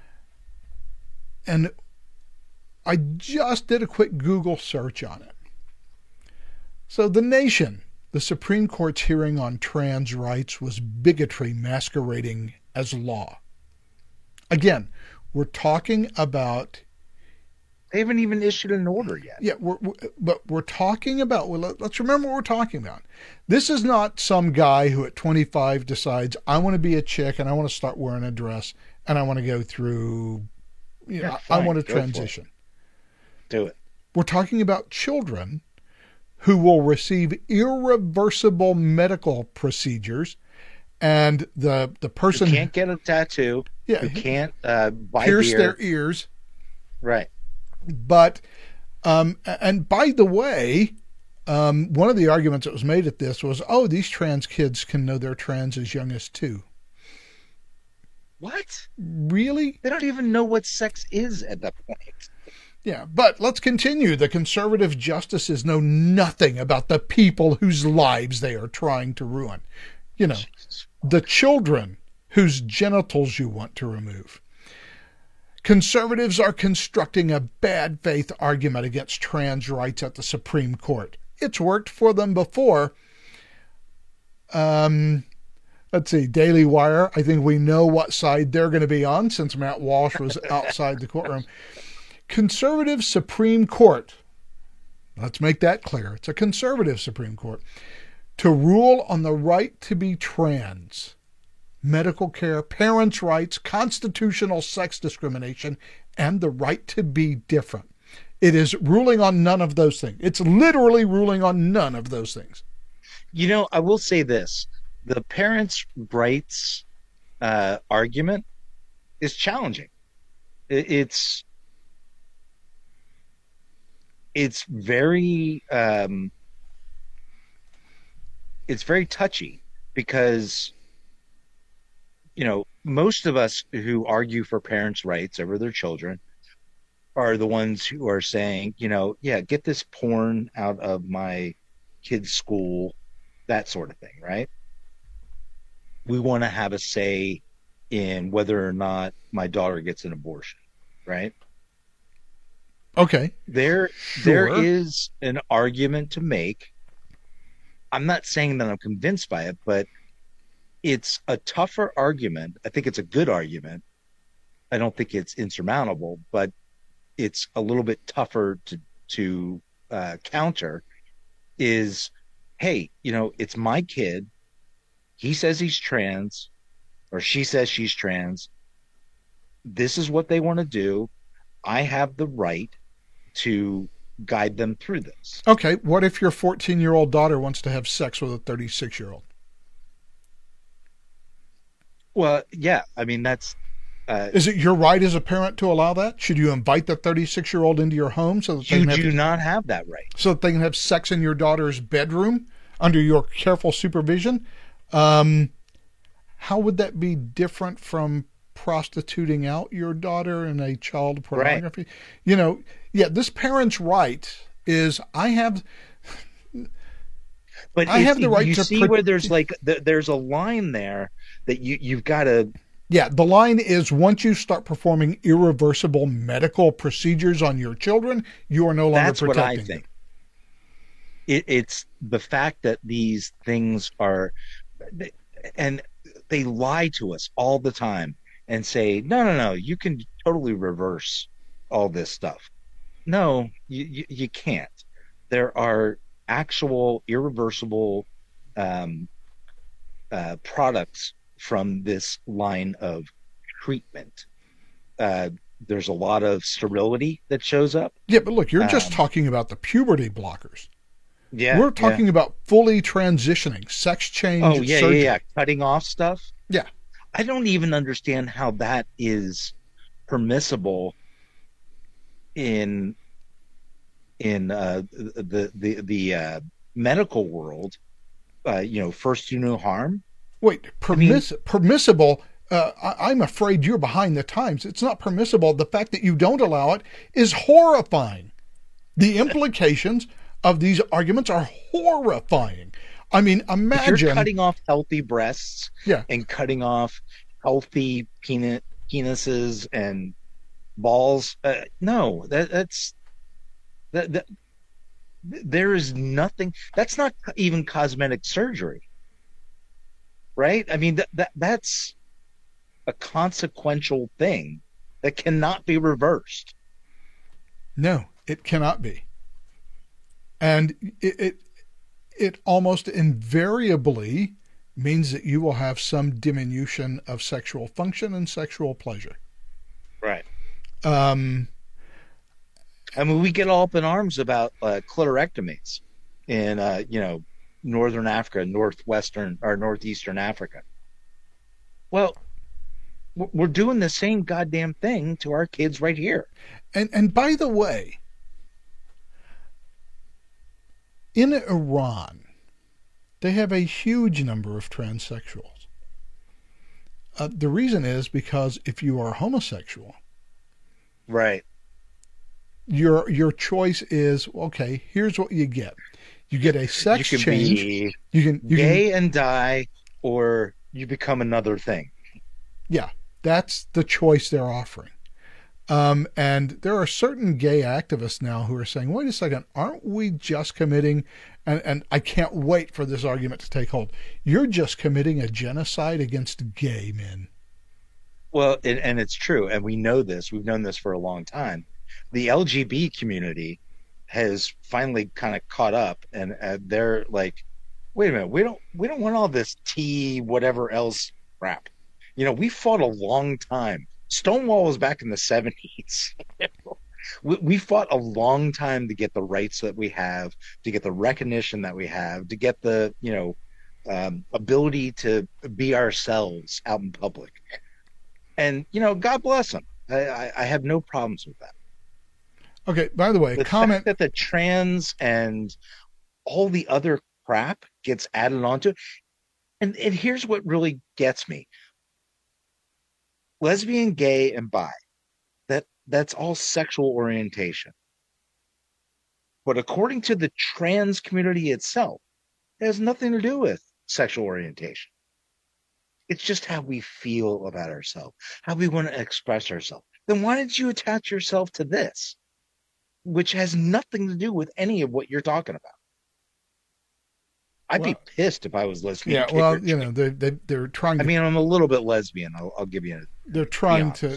And I just did a quick Google search on it. So, The Nation, the Supreme Court's hearing on trans rights was bigotry masquerading as law. Again, we're talking about. They haven't even issued an order yet. Yeah, but we're talking about. Well, let's remember what we're talking about. This is not some guy who at 25 decides, I want to be a chick and I want to start wearing a dress and I want to go through. I Fine, want to go for it. transition. Do it. We're talking about children who will receive irreversible medical procedures, and the person You can't get a tattoo. yeah, You can't buy pierce beer. their ears. Right. But and by the way, one of the arguments that was made at this was, oh, these trans kids can know they're trans as young as 2. What? Really? They don't even know what sex is at that point. Yeah, but let's continue. The conservative justices know nothing about the people whose lives they are trying to ruin. The children whose genitals you want to remove. Conservatives are constructing a bad faith argument against trans rights at the Supreme Court. It's worked for them before. Let's see, Daily Wire. I think we know what side they're going to be on since Matt Walsh was outside the courtroom. Conservative Supreme Court. Let's make that clear. It's a conservative Supreme Court. To rule on the right to be trans, medical care, parents' rights, constitutional sex discrimination, and the right to be different. It is ruling on none of those things. It's literally ruling on none of those things. I will say this. The parents' rights argument is challenging. It's very touchy because most of us who argue for parents' rights over their children are the ones who are saying, yeah, get this porn out of my kid's school, that sort of thing, right? We want to have a say in whether or not my daughter gets an abortion, right? Okay. There is an argument to make. I'm not saying that I'm convinced by it, but it's a tougher argument. I think it's a good argument. I don't think it's insurmountable, but it's a little bit tougher to counter. Is hey, it's my kid. He says he's trans, or she says she's trans. This is what they want to do. I have the right to guide them through this. Okay, what if your 14-year-old daughter wants to have sex with a 36-year-old? Well, yeah, I mean, Is it your right as a parent to allow that? Should you invite the 36-year-old into your home so that you do not have that right. So that they can have sex in your daughter's bedroom under your careful supervision? How would that be different from prostituting out your daughter in a child pornography? Right. This parent's right is I have the right you to see where there's there's a line there that you've got to. Yeah, the line is once you start performing irreversible medical procedures on your children, you are no longer That's protecting what I think. them. It's the fact that these things are, and they lie to us all the time and say, no, you can totally reverse all this stuff. No, you can't. There are actual irreversible products from this line of treatment. There's a lot of sterility that shows up. Yeah, but look, you're just talking about the puberty blockers. Yeah, we're talking about fully transitioning, sex change. Oh, yeah, surgery. yeah, cutting off stuff. Yeah, I don't even understand how that is permissible in the medical world. First do no harm. Wait, permissible? I'm afraid you're behind the times. It's not permissible. The fact that you don't allow it is horrifying. The implications of these arguments are horrifying. I mean, imagine if you're cutting off healthy breasts, yeah, and cutting off healthy penises and balls. No, that's that. There is nothing. That's not even cosmetic surgery, right? I mean, that's a consequential thing that cannot be reversed. No, it cannot be. And it almost invariably means that you will have some diminution of sexual function and sexual pleasure. Right. I mean, we get all up in arms about clitorectomies in, northern Africa, northwestern or northeastern Africa. Well, we're doing the same goddamn thing to our kids right here. And by the way, in Iran, they have a huge number of transsexuals. The reason is because if you are homosexual, right, your choice is, okay, here's what you get. You get a sex you can change. You can gay and die, or you become another thing. Yeah, that's the choice they're offering. And there are certain gay activists now who are saying, wait a second, aren't we just committing, and I can't wait for this argument to take hold, you're just committing a genocide against gay men. Well, and it's true, and we know this. We've known this for a long time. The LGBT community has finally kind of caught up, and they're like, wait a minute, we don't want all this tea, whatever else crap. We fought a long time. Stonewall was back in the 70s. We fought a long time to get the rights that we have, to get the recognition that we have, to get the ability to be ourselves out in public. And God bless them. I have no problems with that. Okay. By the way, the comment fact that the trans and all the other crap gets added onto it, and here's what really gets me. Lesbian, gay, and bi, that's all sexual orientation. But according to the trans community itself, it has nothing to do with sexual orientation. It's just how we feel about ourselves, how we want to express ourselves. Then why did you attach yourself to this, which has nothing to do with any of what you're talking about? I'd be pissed if I was lesbian. Yeah, well, they're trying to. I mean, I'm a little bit lesbian. I'll give you. They're trying to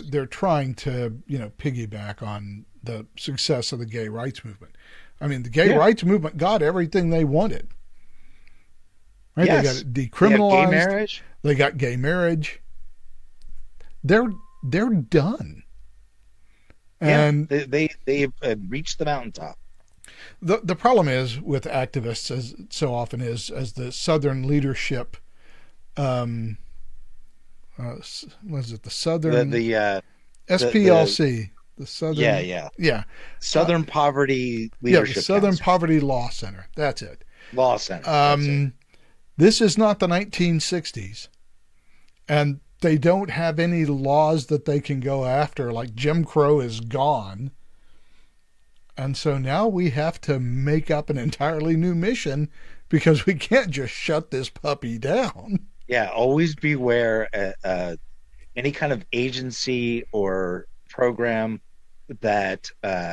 piggyback on the success of the gay rights movement. I mean, the gay rights movement got everything they wanted. Right? Yes. They got it They have decriminalized. gay marriage. They got gay marriage. They're done. And they've reached the mountaintop. the problem is with activists, as it so often is, as the Southern leadership, was it the Southern SPLC, the Southern yeah Southern Poverty Leadership the Southern Council. Poverty Law Center. That's it. Law Center. That's it. This is not the 1960s, and they don't have any laws that they can go after. Like Jim Crow is gone. And so now we have to make up an entirely new mission because we can't just shut this puppy down. Yeah, always beware any kind of agency or program that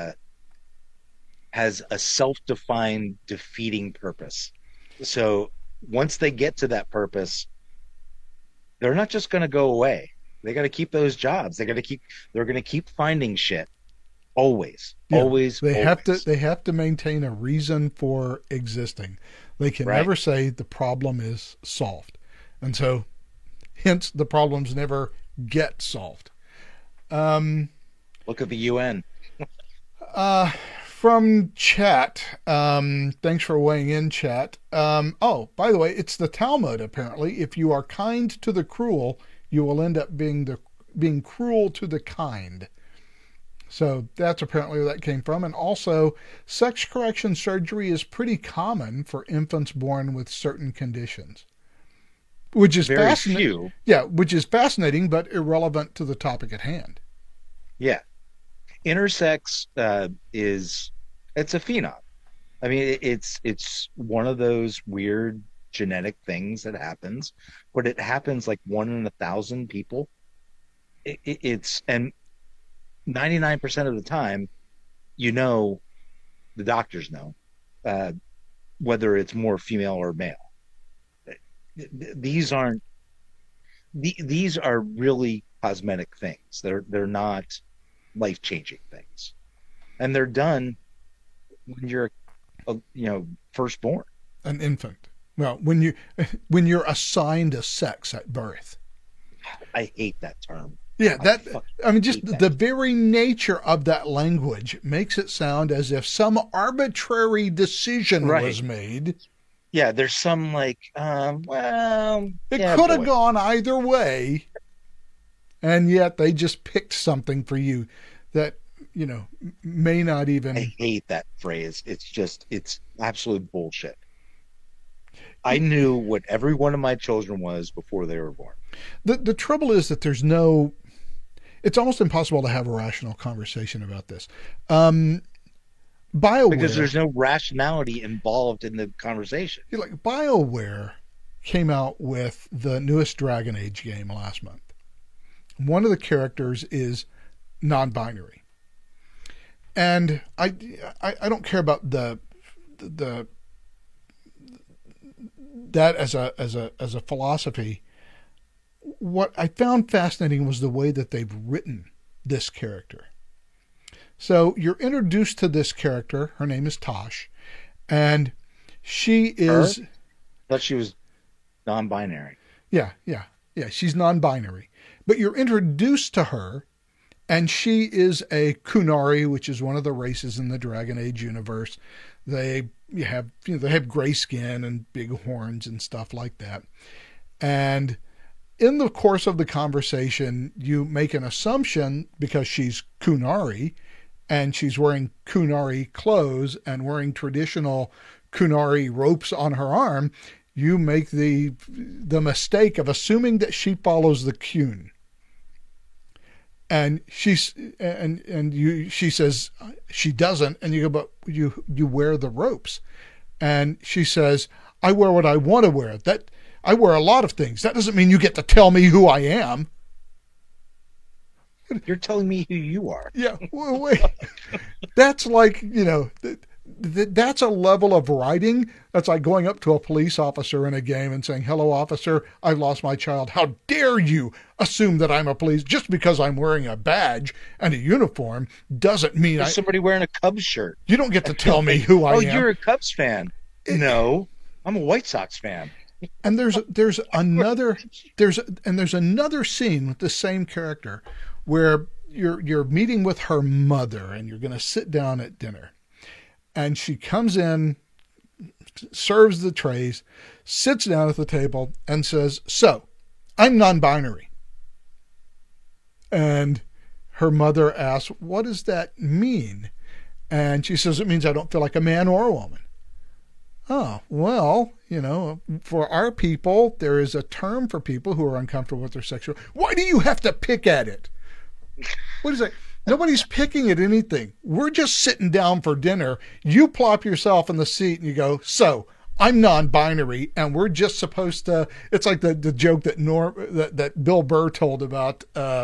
has a self-defined defeating purpose. So once they get to that purpose, they're not just going to go away. They got to keep those jobs. They're going to keep finding shit. Always. Yeah, always. They have to maintain a reason for existing. They can never say the problem is solved. And so hence the problems never get solved. Look at the UN. From chat, thanks for weighing in, chat. Oh, by the way, it's the Talmud, apparently. If you are kind to the cruel, you will end up being cruel to the kind. So that's apparently where that came from. And also, sex correction surgery is pretty common for infants born with certain conditions. Which is fascinating. Yeah, which is fascinating, but irrelevant to the topic at hand. Yeah. Intersex it's a phenom. I mean, it's one of those weird genetic things that happens, but it happens like 1 in 1,000 people. And 99% of the time, the doctors know whether it's more female or male. These are really cosmetic things. They're not life-changing things, and they're done when you're firstborn, an infant. Well, when you're assigned a sex at birth. I hate that term. Yeah, the very nature of that language makes it sound as if some arbitrary decision was made. Yeah, there's some it could have gone either way, and yet they just picked something for you that, may not even... I hate that phrase. It's absolute bullshit. I knew what every one of my children was before they were born. The trouble is that it's almost impossible to have a rational conversation about this. BioWare, because there's no rationality involved in the conversation. Like BioWare came out with the newest Dragon Age game last month. One of the characters is non-binary, and I don't care about that as a philosophy. What I found fascinating was the way that they've written this character. So you're introduced to this character. Her name is Tosh, and she is... I thought she was non-binary. Yeah, she's non-binary. But you're introduced to her, and she is a Kunari, which is one of the races in the Dragon Age universe. They have gray skin and big horns and stuff like that. And in the course of the conversation, you make an assumption, because she's Kunari and she's wearing Kunari clothes and wearing traditional Kunari ropes on her arm, you make the mistake of assuming that she follows the Qun. And she says she doesn't, and you go, but you wear the ropes. And she says, I wear what I want to wear. That I wear a lot of things. That doesn't mean you get to tell me who I am. You're telling me who you are. Yeah, well, wait. That's like, that's a level of writing. That's like going up to a police officer in a game and saying, hello, officer, I've lost my child. How dare you assume that I'm a police? Just because I'm wearing a badge and a uniform doesn't mean There's somebody wearing a Cubs shirt. You don't get to tell me who I am. Oh, you're a Cubs fan. No, I'm a White Sox fan. And there's another scene with the same character where you're meeting with her mother and you're going to sit down at dinner, and she comes in, serves the trays, sits down at the table, and says, "So, I'm non-binary." And her mother asks, "What does that mean?" And she says, "It means I don't feel like a man or a woman." Oh, well, for our people, there is a term for people who are uncomfortable with their sexual. Why do you have to pick at it? What is it? Nobody's picking at anything. We're just sitting down for dinner. You plop yourself in the seat and you go, "So, I'm non-binary," and we're just supposed to. It's like the joke that Bill Burr told about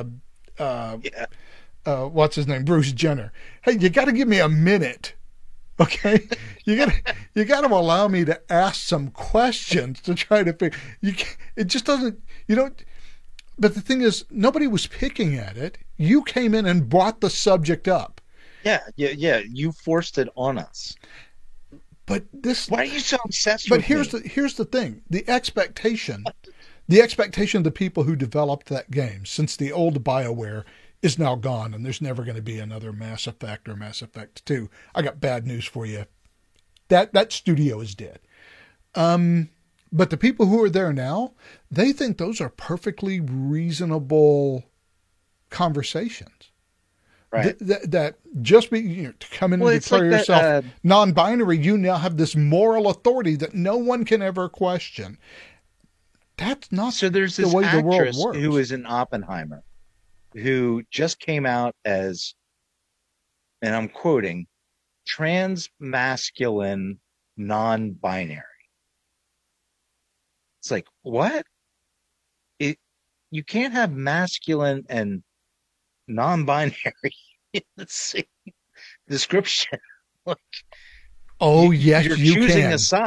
what's his name, Bruce Jenner. Hey, you got to give me a minute, okay? You got to allow me to ask some questions to try to figure. It just doesn't. But the thing is, nobody was picking at it. You came in and brought the subject up. Yeah. You forced it on us. But this. Why are you so obsessed? But with here's the thing: the expectation of the people who developed that game, since the old BioWare, is now gone, and there's never going to be another Mass Effect or Mass Effect 2. I got bad news for you. That studio is dead. But the people who are there now, they think those are perfectly reasonable conversations. Right. That just be to come in and declare yourself non-binary, you now have this moral authority that no one can ever question. That's not so. There's the this way the world actress works. who is in Oppenheimer, who just came out as, and I'm quoting, "trans-masculine non-binary." It's like, what? You can't have masculine and non-binary in the same description. Yes, you're you choosing can. a side.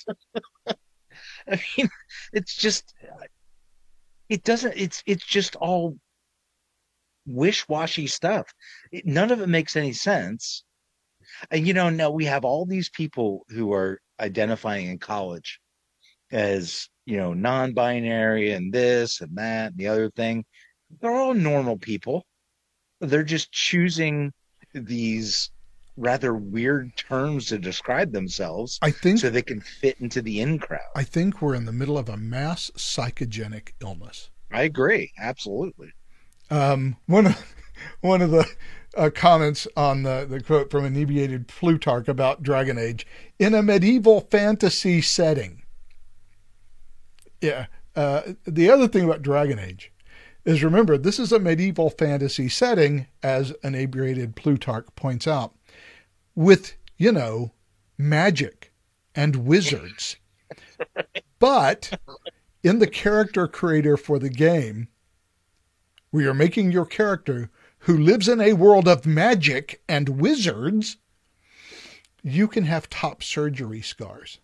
I mean, it's just, it doesn't. It's just all wish-washy stuff. None of it makes any sense. And now we have all these people who are identifying in college as non-binary and this and that and the other thing. They're all normal people. They're just choosing these rather weird terms to describe themselves, I think, so they can fit into the in crowd. I think we're in the middle of a mass psychogenic illness. I agree, absolutely. One of the comments on the quote from Inebriated Plutarch about Dragon Age: in a medieval fantasy setting. Yeah. The other thing about Dragon Age is, remember, this is a medieval fantasy setting, as Inebriated Plutarch points out, with, magic and wizards. But in the character creator for the game, where you're making your character who lives in a world of magic and wizards, you can have top surgery scars.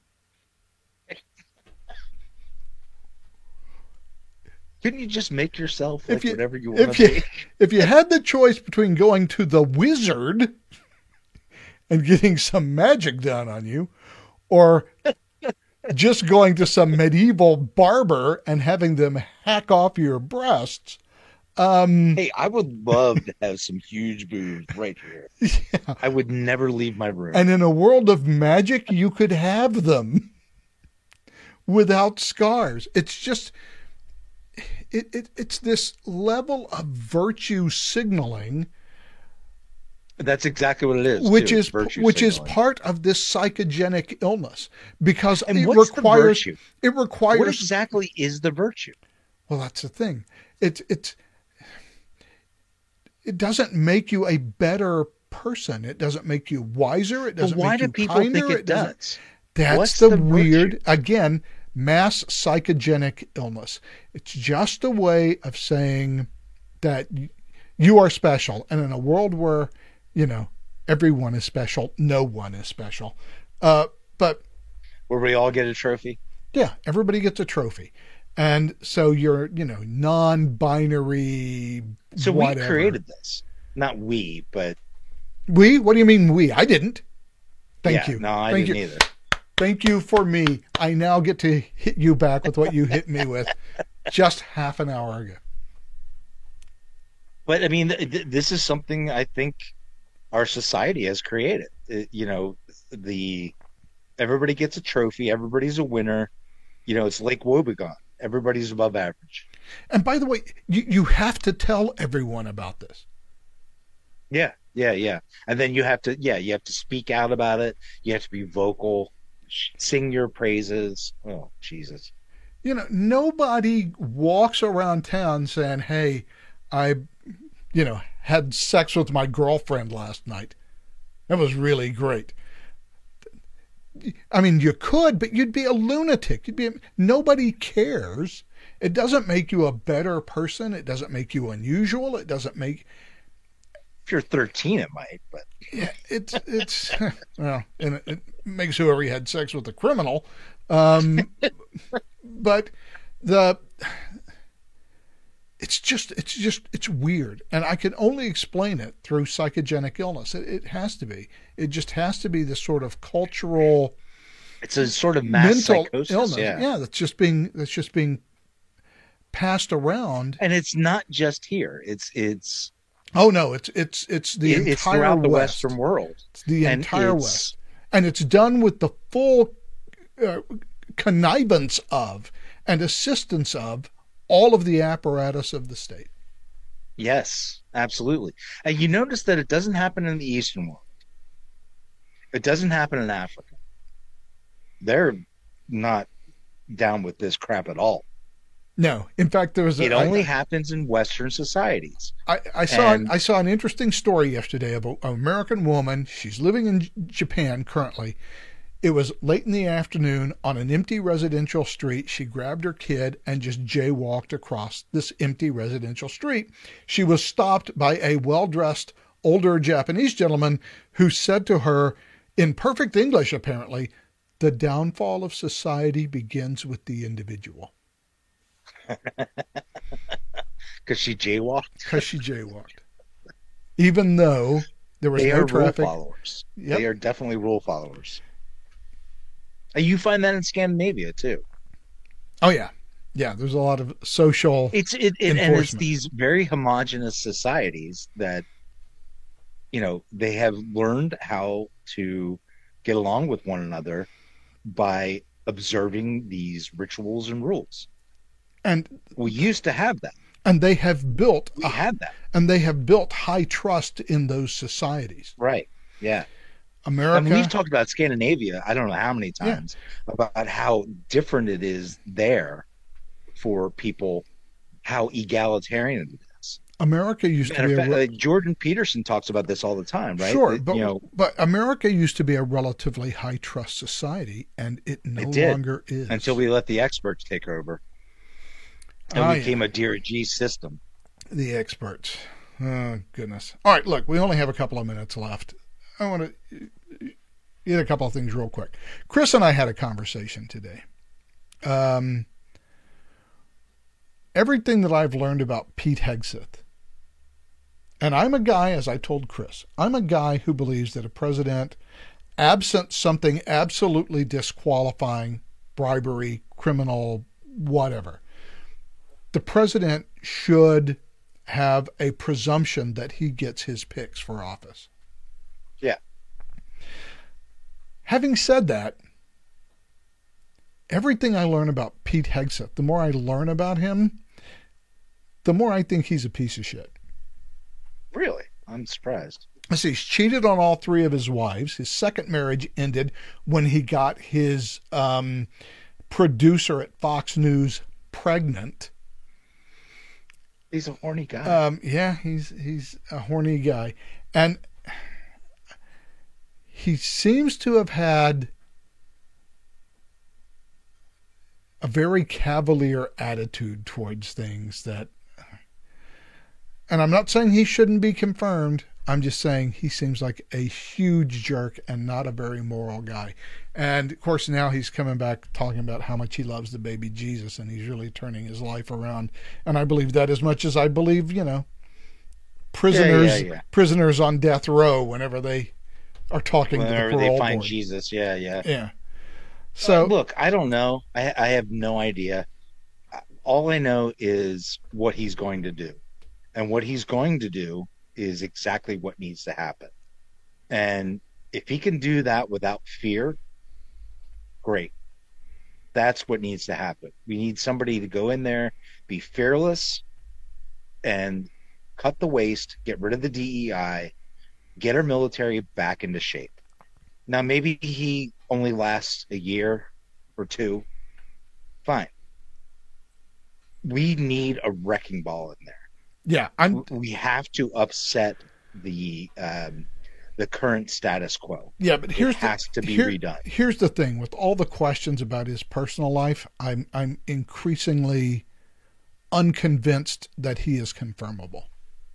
Couldn't you just make yourself whatever you want to be? If you had the choice between going to the wizard and getting some magic done on you, or just going to some medieval barber and having them hack off your breasts. Hey, I would love to have some huge boobs right here. Yeah. I would never leave my room. And in a world of magic, you could have them without scars. It's just... It's this level of virtue signaling. That's exactly what it is. Which is part of this psychogenic illness, because it requires. What exactly is the virtue? Well, that's the thing. It doesn't make you a better person. It doesn't make you wiser. It doesn't make you kinder. Why do people think it does? That's the weird. Again. Mass psychogenic illness. It's just a way of saying that you are special. And in a world where, everyone is special, no one is special. But where we all get a trophy? Yeah, everybody gets a trophy. And so you're, non-binary. So whatever. We created this. Not we, but... We? What do you mean we? I didn't. Thank you. No, I didn't either. Thank you for me. I now get to hit you back with what you hit me with just half an hour ago. But I mean, this is something I think our society has created. Everybody gets a trophy. Everybody's a winner. It's Lake Wobegon. Everybody's above average. And by the way, you have to tell everyone about this. Yeah. And then you have to speak out about it. You have to be vocal, sing your praises. Oh, Jesus. Nobody walks around town saying, hey, I had sex with my girlfriend last night. That was really great. I mean, you could, but you'd be a lunatic. Nobody cares. It doesn't make you a better person. It doesn't make you unusual. It doesn't make... If you're 13, it might, but... Yeah, it's well, and it makes whoever you had sex with a criminal. But it's weird. And I can only explain it through psychogenic illness. It has to be. It just has to be this sort of cultural... It's a sort of mass mental psychosis. illness. Yeah, that's just being passed around. And it's not just here. It's oh no, it's the entire throughout the West. Western world. It's the entire West, and it's done with the full connivance of and assistance of all of the apparatus of the state. Yes, absolutely. And you notice that it doesn't happen in the Eastern world. It doesn't happen in Africa. They're not down with this crap at all. No, in fact, there was. It only happens in Western societies. I saw an interesting story yesterday about an American woman. She's living in Japan currently. It was late in the afternoon on an empty residential street. She grabbed her kid and just jaywalked across this empty residential street. She was stopped by a well-dressed older Japanese gentleman who said to her, in perfect English apparently, "The downfall of society begins with the individual." Because she jaywalked? Because she jaywalked. Even though there was no traffic. They are rule followers. Yep. They are definitely rule followers. You find that in Scandinavia, too. Oh, yeah. Yeah, there's a lot of social and it's these very homogenous societies that, they have learned how to get along with one another by observing these rituals and rules. And we used to have that. And they have built and they have built high trust in those societies. Right. Yeah. America. And we've talked about Scandinavia, I don't know how many times, about how different it is there for people, how egalitarian it is. America used to be Jordan Peterson talks about this all the time, right? Sure, but America used to be a relatively high trust society, and it no longer is. Until we let the experts take over. And became a Dear G system. The experts. Oh, goodness. All right, look, we only have a couple of minutes left. I want to hit a couple of things real quick. Chris and I had a conversation today. Everything that I've learned about Pete Hegseth, and I'm a guy, as I told Chris, I'm a guy who believes that a president, absent something absolutely disqualifying, bribery, criminal, whatever, the president should have a presumption that he gets his picks for office. Yeah. Having said that, everything I learn about Pete Hegseth, the more I learn about him, the more I think he's a piece of shit. Really? I'm surprised. I see, he's cheated on all three of his wives. His second marriage ended when he got his producer at Fox News pregnant. He's a horny guy. Yeah, he's a horny guy. And he seems to have had a very cavalier attitude towards things that, and I'm not saying he shouldn't be confirmed. I'm just saying he seems like a huge jerk and not a very moral guy. And of course now he's coming back talking about how much he loves the baby Jesus, and he's really turning his life around. And I believe that as much as I believe, prisoners on death row whenever they are talking to the parole they find board. Jesus. Yeah. So Look, I don't know. I have no idea. All I know is what he's going to do. And what he's going to do is exactly what needs to happen. And if he can do that without fear, great. That's what needs to happen. We need somebody to go in there, be fearless, and cut the waste, get rid of the DEI, get our military back into shape. Now, maybe he only lasts a year or two. Fine. We need a wrecking ball in there. yeah, We have to upset the current status quo. yeah, but It has to be redone. Here's the thing: with all the questions about his personal life, I'm increasingly unconvinced that he is confirmable.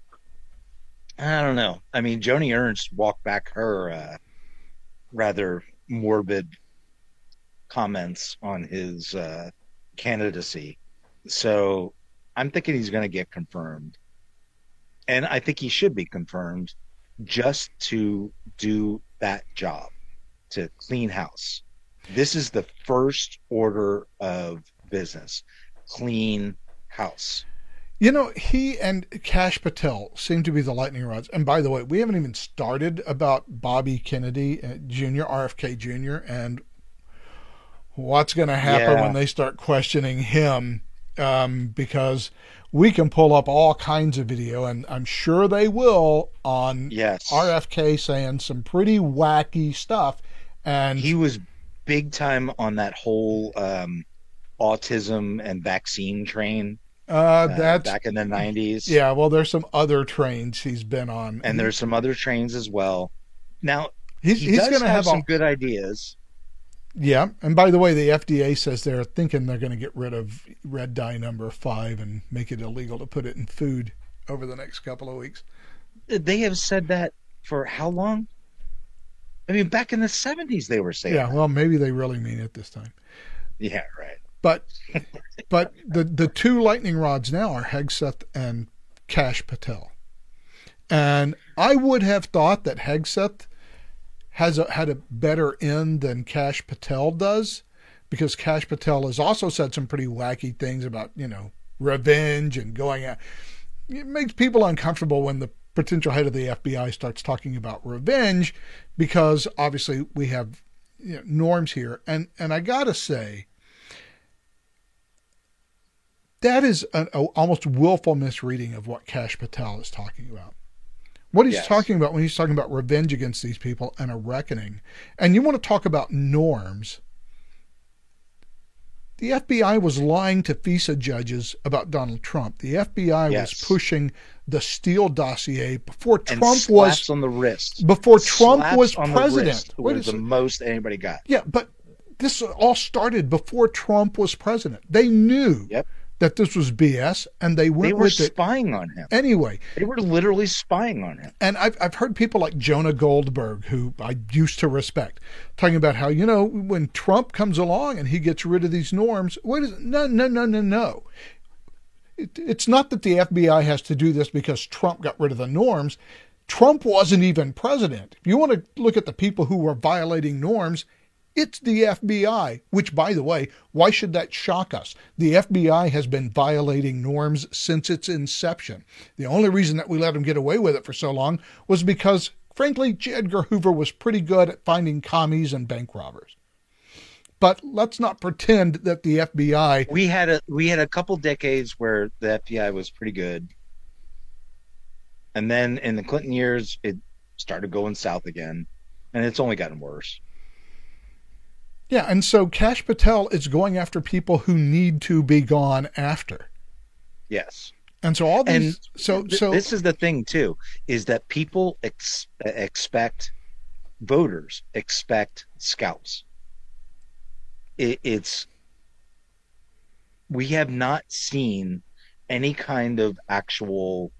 I don't know. I mean, Joni Ernst walked back her rather morbid comments on his candidacy. So I'm thinking he's going to get confirmed. And I think he should be confirmed just to do that job, to clean house. This is the first order of business. Clean house. You know, he and Kash Patel seem to be the lightning rods. And by the way, we haven't even started about Bobby Kennedy Jr., RFK Jr., and what's going to happen when they start questioning him, because we can pull up all kinds of video, and I'm sure they will, on RFK saying some pretty wacky stuff. And he was big time on that whole autism and vaccine train. That's back in the 90s. Yeah, well, there's some other trains he's been on. And there's some other trains as well. Now, he's going to have some good ideas. Yeah, and by the way, the FDA says they're thinking they're going to get rid of red dye number 5 and make it illegal to put it in food over the next couple of weeks. They have said that for how long? I mean, back in the 70s they were saying that. Well, maybe they really mean it this time. Yeah, right. But the two lightning rods now are Hegseth and Kash Patel. And I would have thought that Hegseth had a better end than Kash Patel does, because Kash Patel has also said some pretty wacky things about, revenge and going out. It makes people uncomfortable when the potential head of the FBI starts talking about revenge, because obviously we have norms here. And I got to say, that is an almost willful misreading of what Kash Patel is talking about. What he's talking about when he's talking about revenge against these people and a reckoning. And you want to talk about norms. The FBI was lying to FISA judges about Donald Trump. The FBI was pushing the Steele dossier before Trump was on the wrist. Before Trump was president. Was the most anybody got. Yeah, but this all started before Trump was president. They knew that this was BS, and they went with it. They were spying on him. Anyway. They were literally spying on him. And I've heard people like Jonah Goldberg, who I used to respect, talking about how, when Trump comes along and he gets rid of these norms, no. It's not that the FBI has to do this because Trump got rid of the norms. Trump wasn't even president. If you want to look at the people who were violating norms, it's the FBI, which, by the way, why should that shock us? The FBI has been violating norms since its inception. The only reason that we let them get away with it for so long was because, frankly, J. Edgar Hoover was pretty good at finding commies and bank robbers. But let's not pretend that the FBI... We had a couple decades where the FBI was pretty good. And then in the Clinton years, it started going south again. And it's only gotten worse. Yeah, and so Kash Patel is going after people who need to be gone after. Yes. And so all these... So this is the thing, too, is that people expect, voters expect scalps. We have not seen any kind of actual,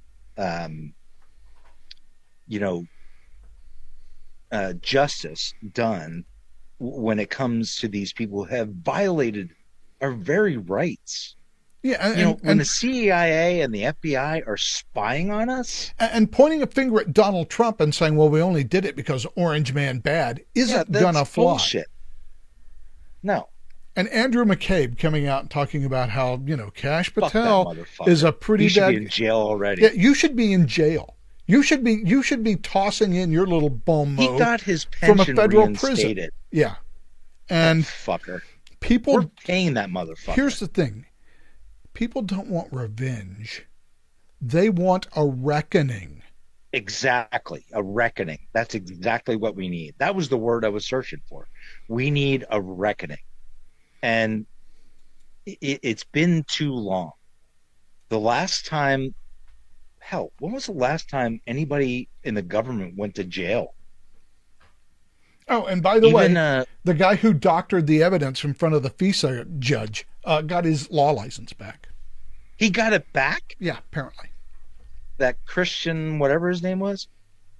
justice done when it comes to these people who have violated our very rights. Yeah, when the CIA and the FBI are spying on us and pointing a finger at Donald Trump and saying, "Well, we only did it because Orange Man bad," isn't gonna fly. Bullshit. No. And Andrew McCabe coming out and talking about how, Kash Fuck that Patel motherfucker. is a pretty He should bad. be in jail already. Yeah, you should be in jail. You should be tossing in your little bon mot. He got his from a pension federal reinstated. prison. Yeah. And that fucker. people, We're paying that motherfucker. here's the thing. People don't want revenge. They want a reckoning. Exactly. A reckoning. That's exactly what we need. That was the word I was searching for. We need a reckoning. And it's been too long. The last time, hell, when was the last time anybody in the government went to jail? Oh, and by the Even, way, the guy who doctored the evidence in front of the FISA judge got his law license back. he got it back? Yeah, apparently. That Christian, whatever his name was?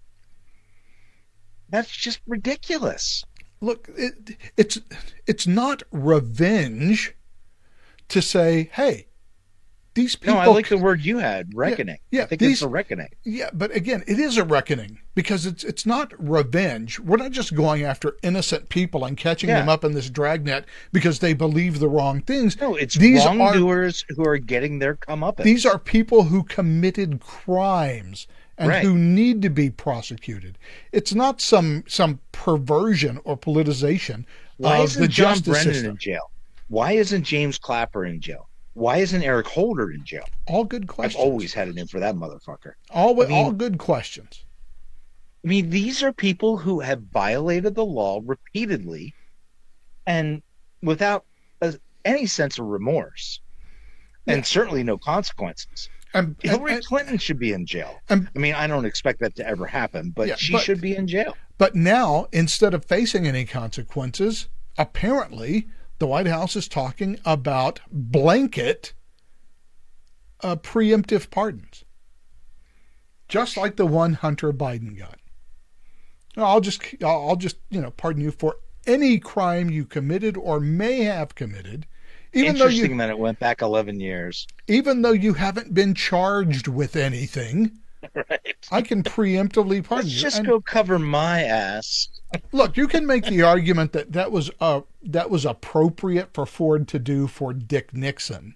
That's just ridiculous. Look, it's not revenge to say, hey, these people. No, I like the word you had, reckoning. Yeah, I think it's a reckoning. Yeah, but again, it is a reckoning because it's not revenge. We're not just going after innocent people and catching them up in this dragnet because they believe the wrong things. No, it's these wrongdoers who are getting their comeuppance. These are people who committed crimes and who need to be prosecuted. It's not some perversion or politicization of the justice system. In jail? Why isn't James Clapper in jail? Why isn't Eric Holder in jail? All good questions. I've always had it in for that motherfucker. All good questions. I mean, these are people who have violated the law repeatedly and without any sense of remorse and certainly no consequences. Hillary Clinton should be in jail. I mean, I don't expect that to ever happen, but she should be in jail. But now, instead of facing any consequences, apparently the White House is talking about blanket preemptive pardons, just like the one Hunter Biden got. I'll just pardon you for any crime you committed or may have committed. Interesting that it went back 11 years. Even though you haven't been charged with anything, right? I can preemptively pardon you. Just go cover my ass. Look, you can make the argument that was appropriate for Ford to do for Dick Nixon.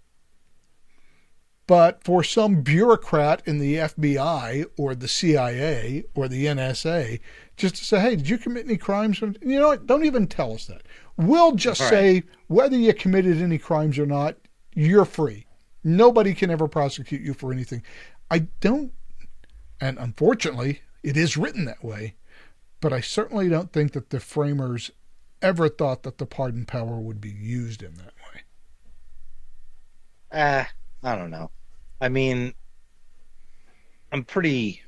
But for some bureaucrat in the FBI or the CIA or the NSA, just to say, hey, did you commit any crimes? You know what? Don't even tell us that. We'll just say whether you committed any crimes or not, you're free. Nobody can ever prosecute you for anything. I don't, and unfortunately, it is written that way, but I certainly don't think that the framers ever thought that the pardon power would be used in that way. I don't know. I mean, I'm pretty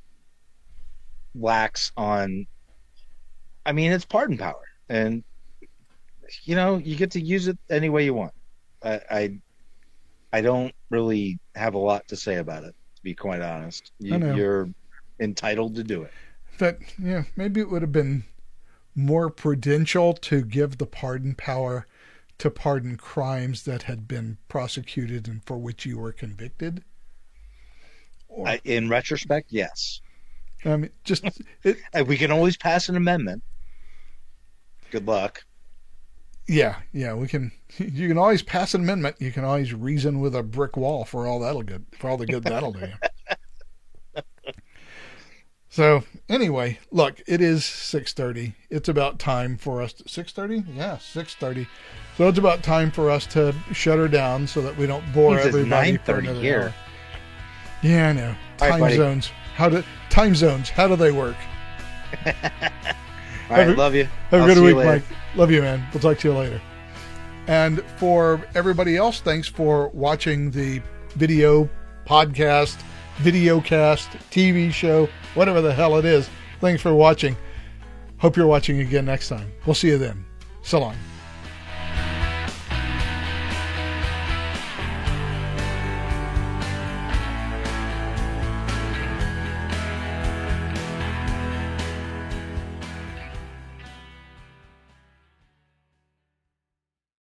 lax on, I mean, it's pardon power. And, you get to use it any way you want. I don't really have a lot to say about it, to be quite honest. You're entitled to do it. But, maybe it would have been more prudential to give the pardon power to pardon crimes that had been prosecuted and for which you were convicted? In retrospect, yes. I mean, we can always pass an amendment. Good luck. Yeah, we can. You can always pass an amendment. You can always reason with a brick wall for all the good that'll do you. So anyway, look, it is 6:30. It's about time for us to 6:30. Yeah, 6:30. So it's about time for us to shut her down so that we don't bore everybody for another hour. Yeah, I know. Time zones. Time zones? How do they work? All right, love you. Have a good week, Mike. Love you, man. We'll talk to you later. And for everybody else, thanks for watching the video podcast, videocast, TV show, whatever the hell it is. Thanks for watching. Hope you're watching again next time. We'll see you then. So long.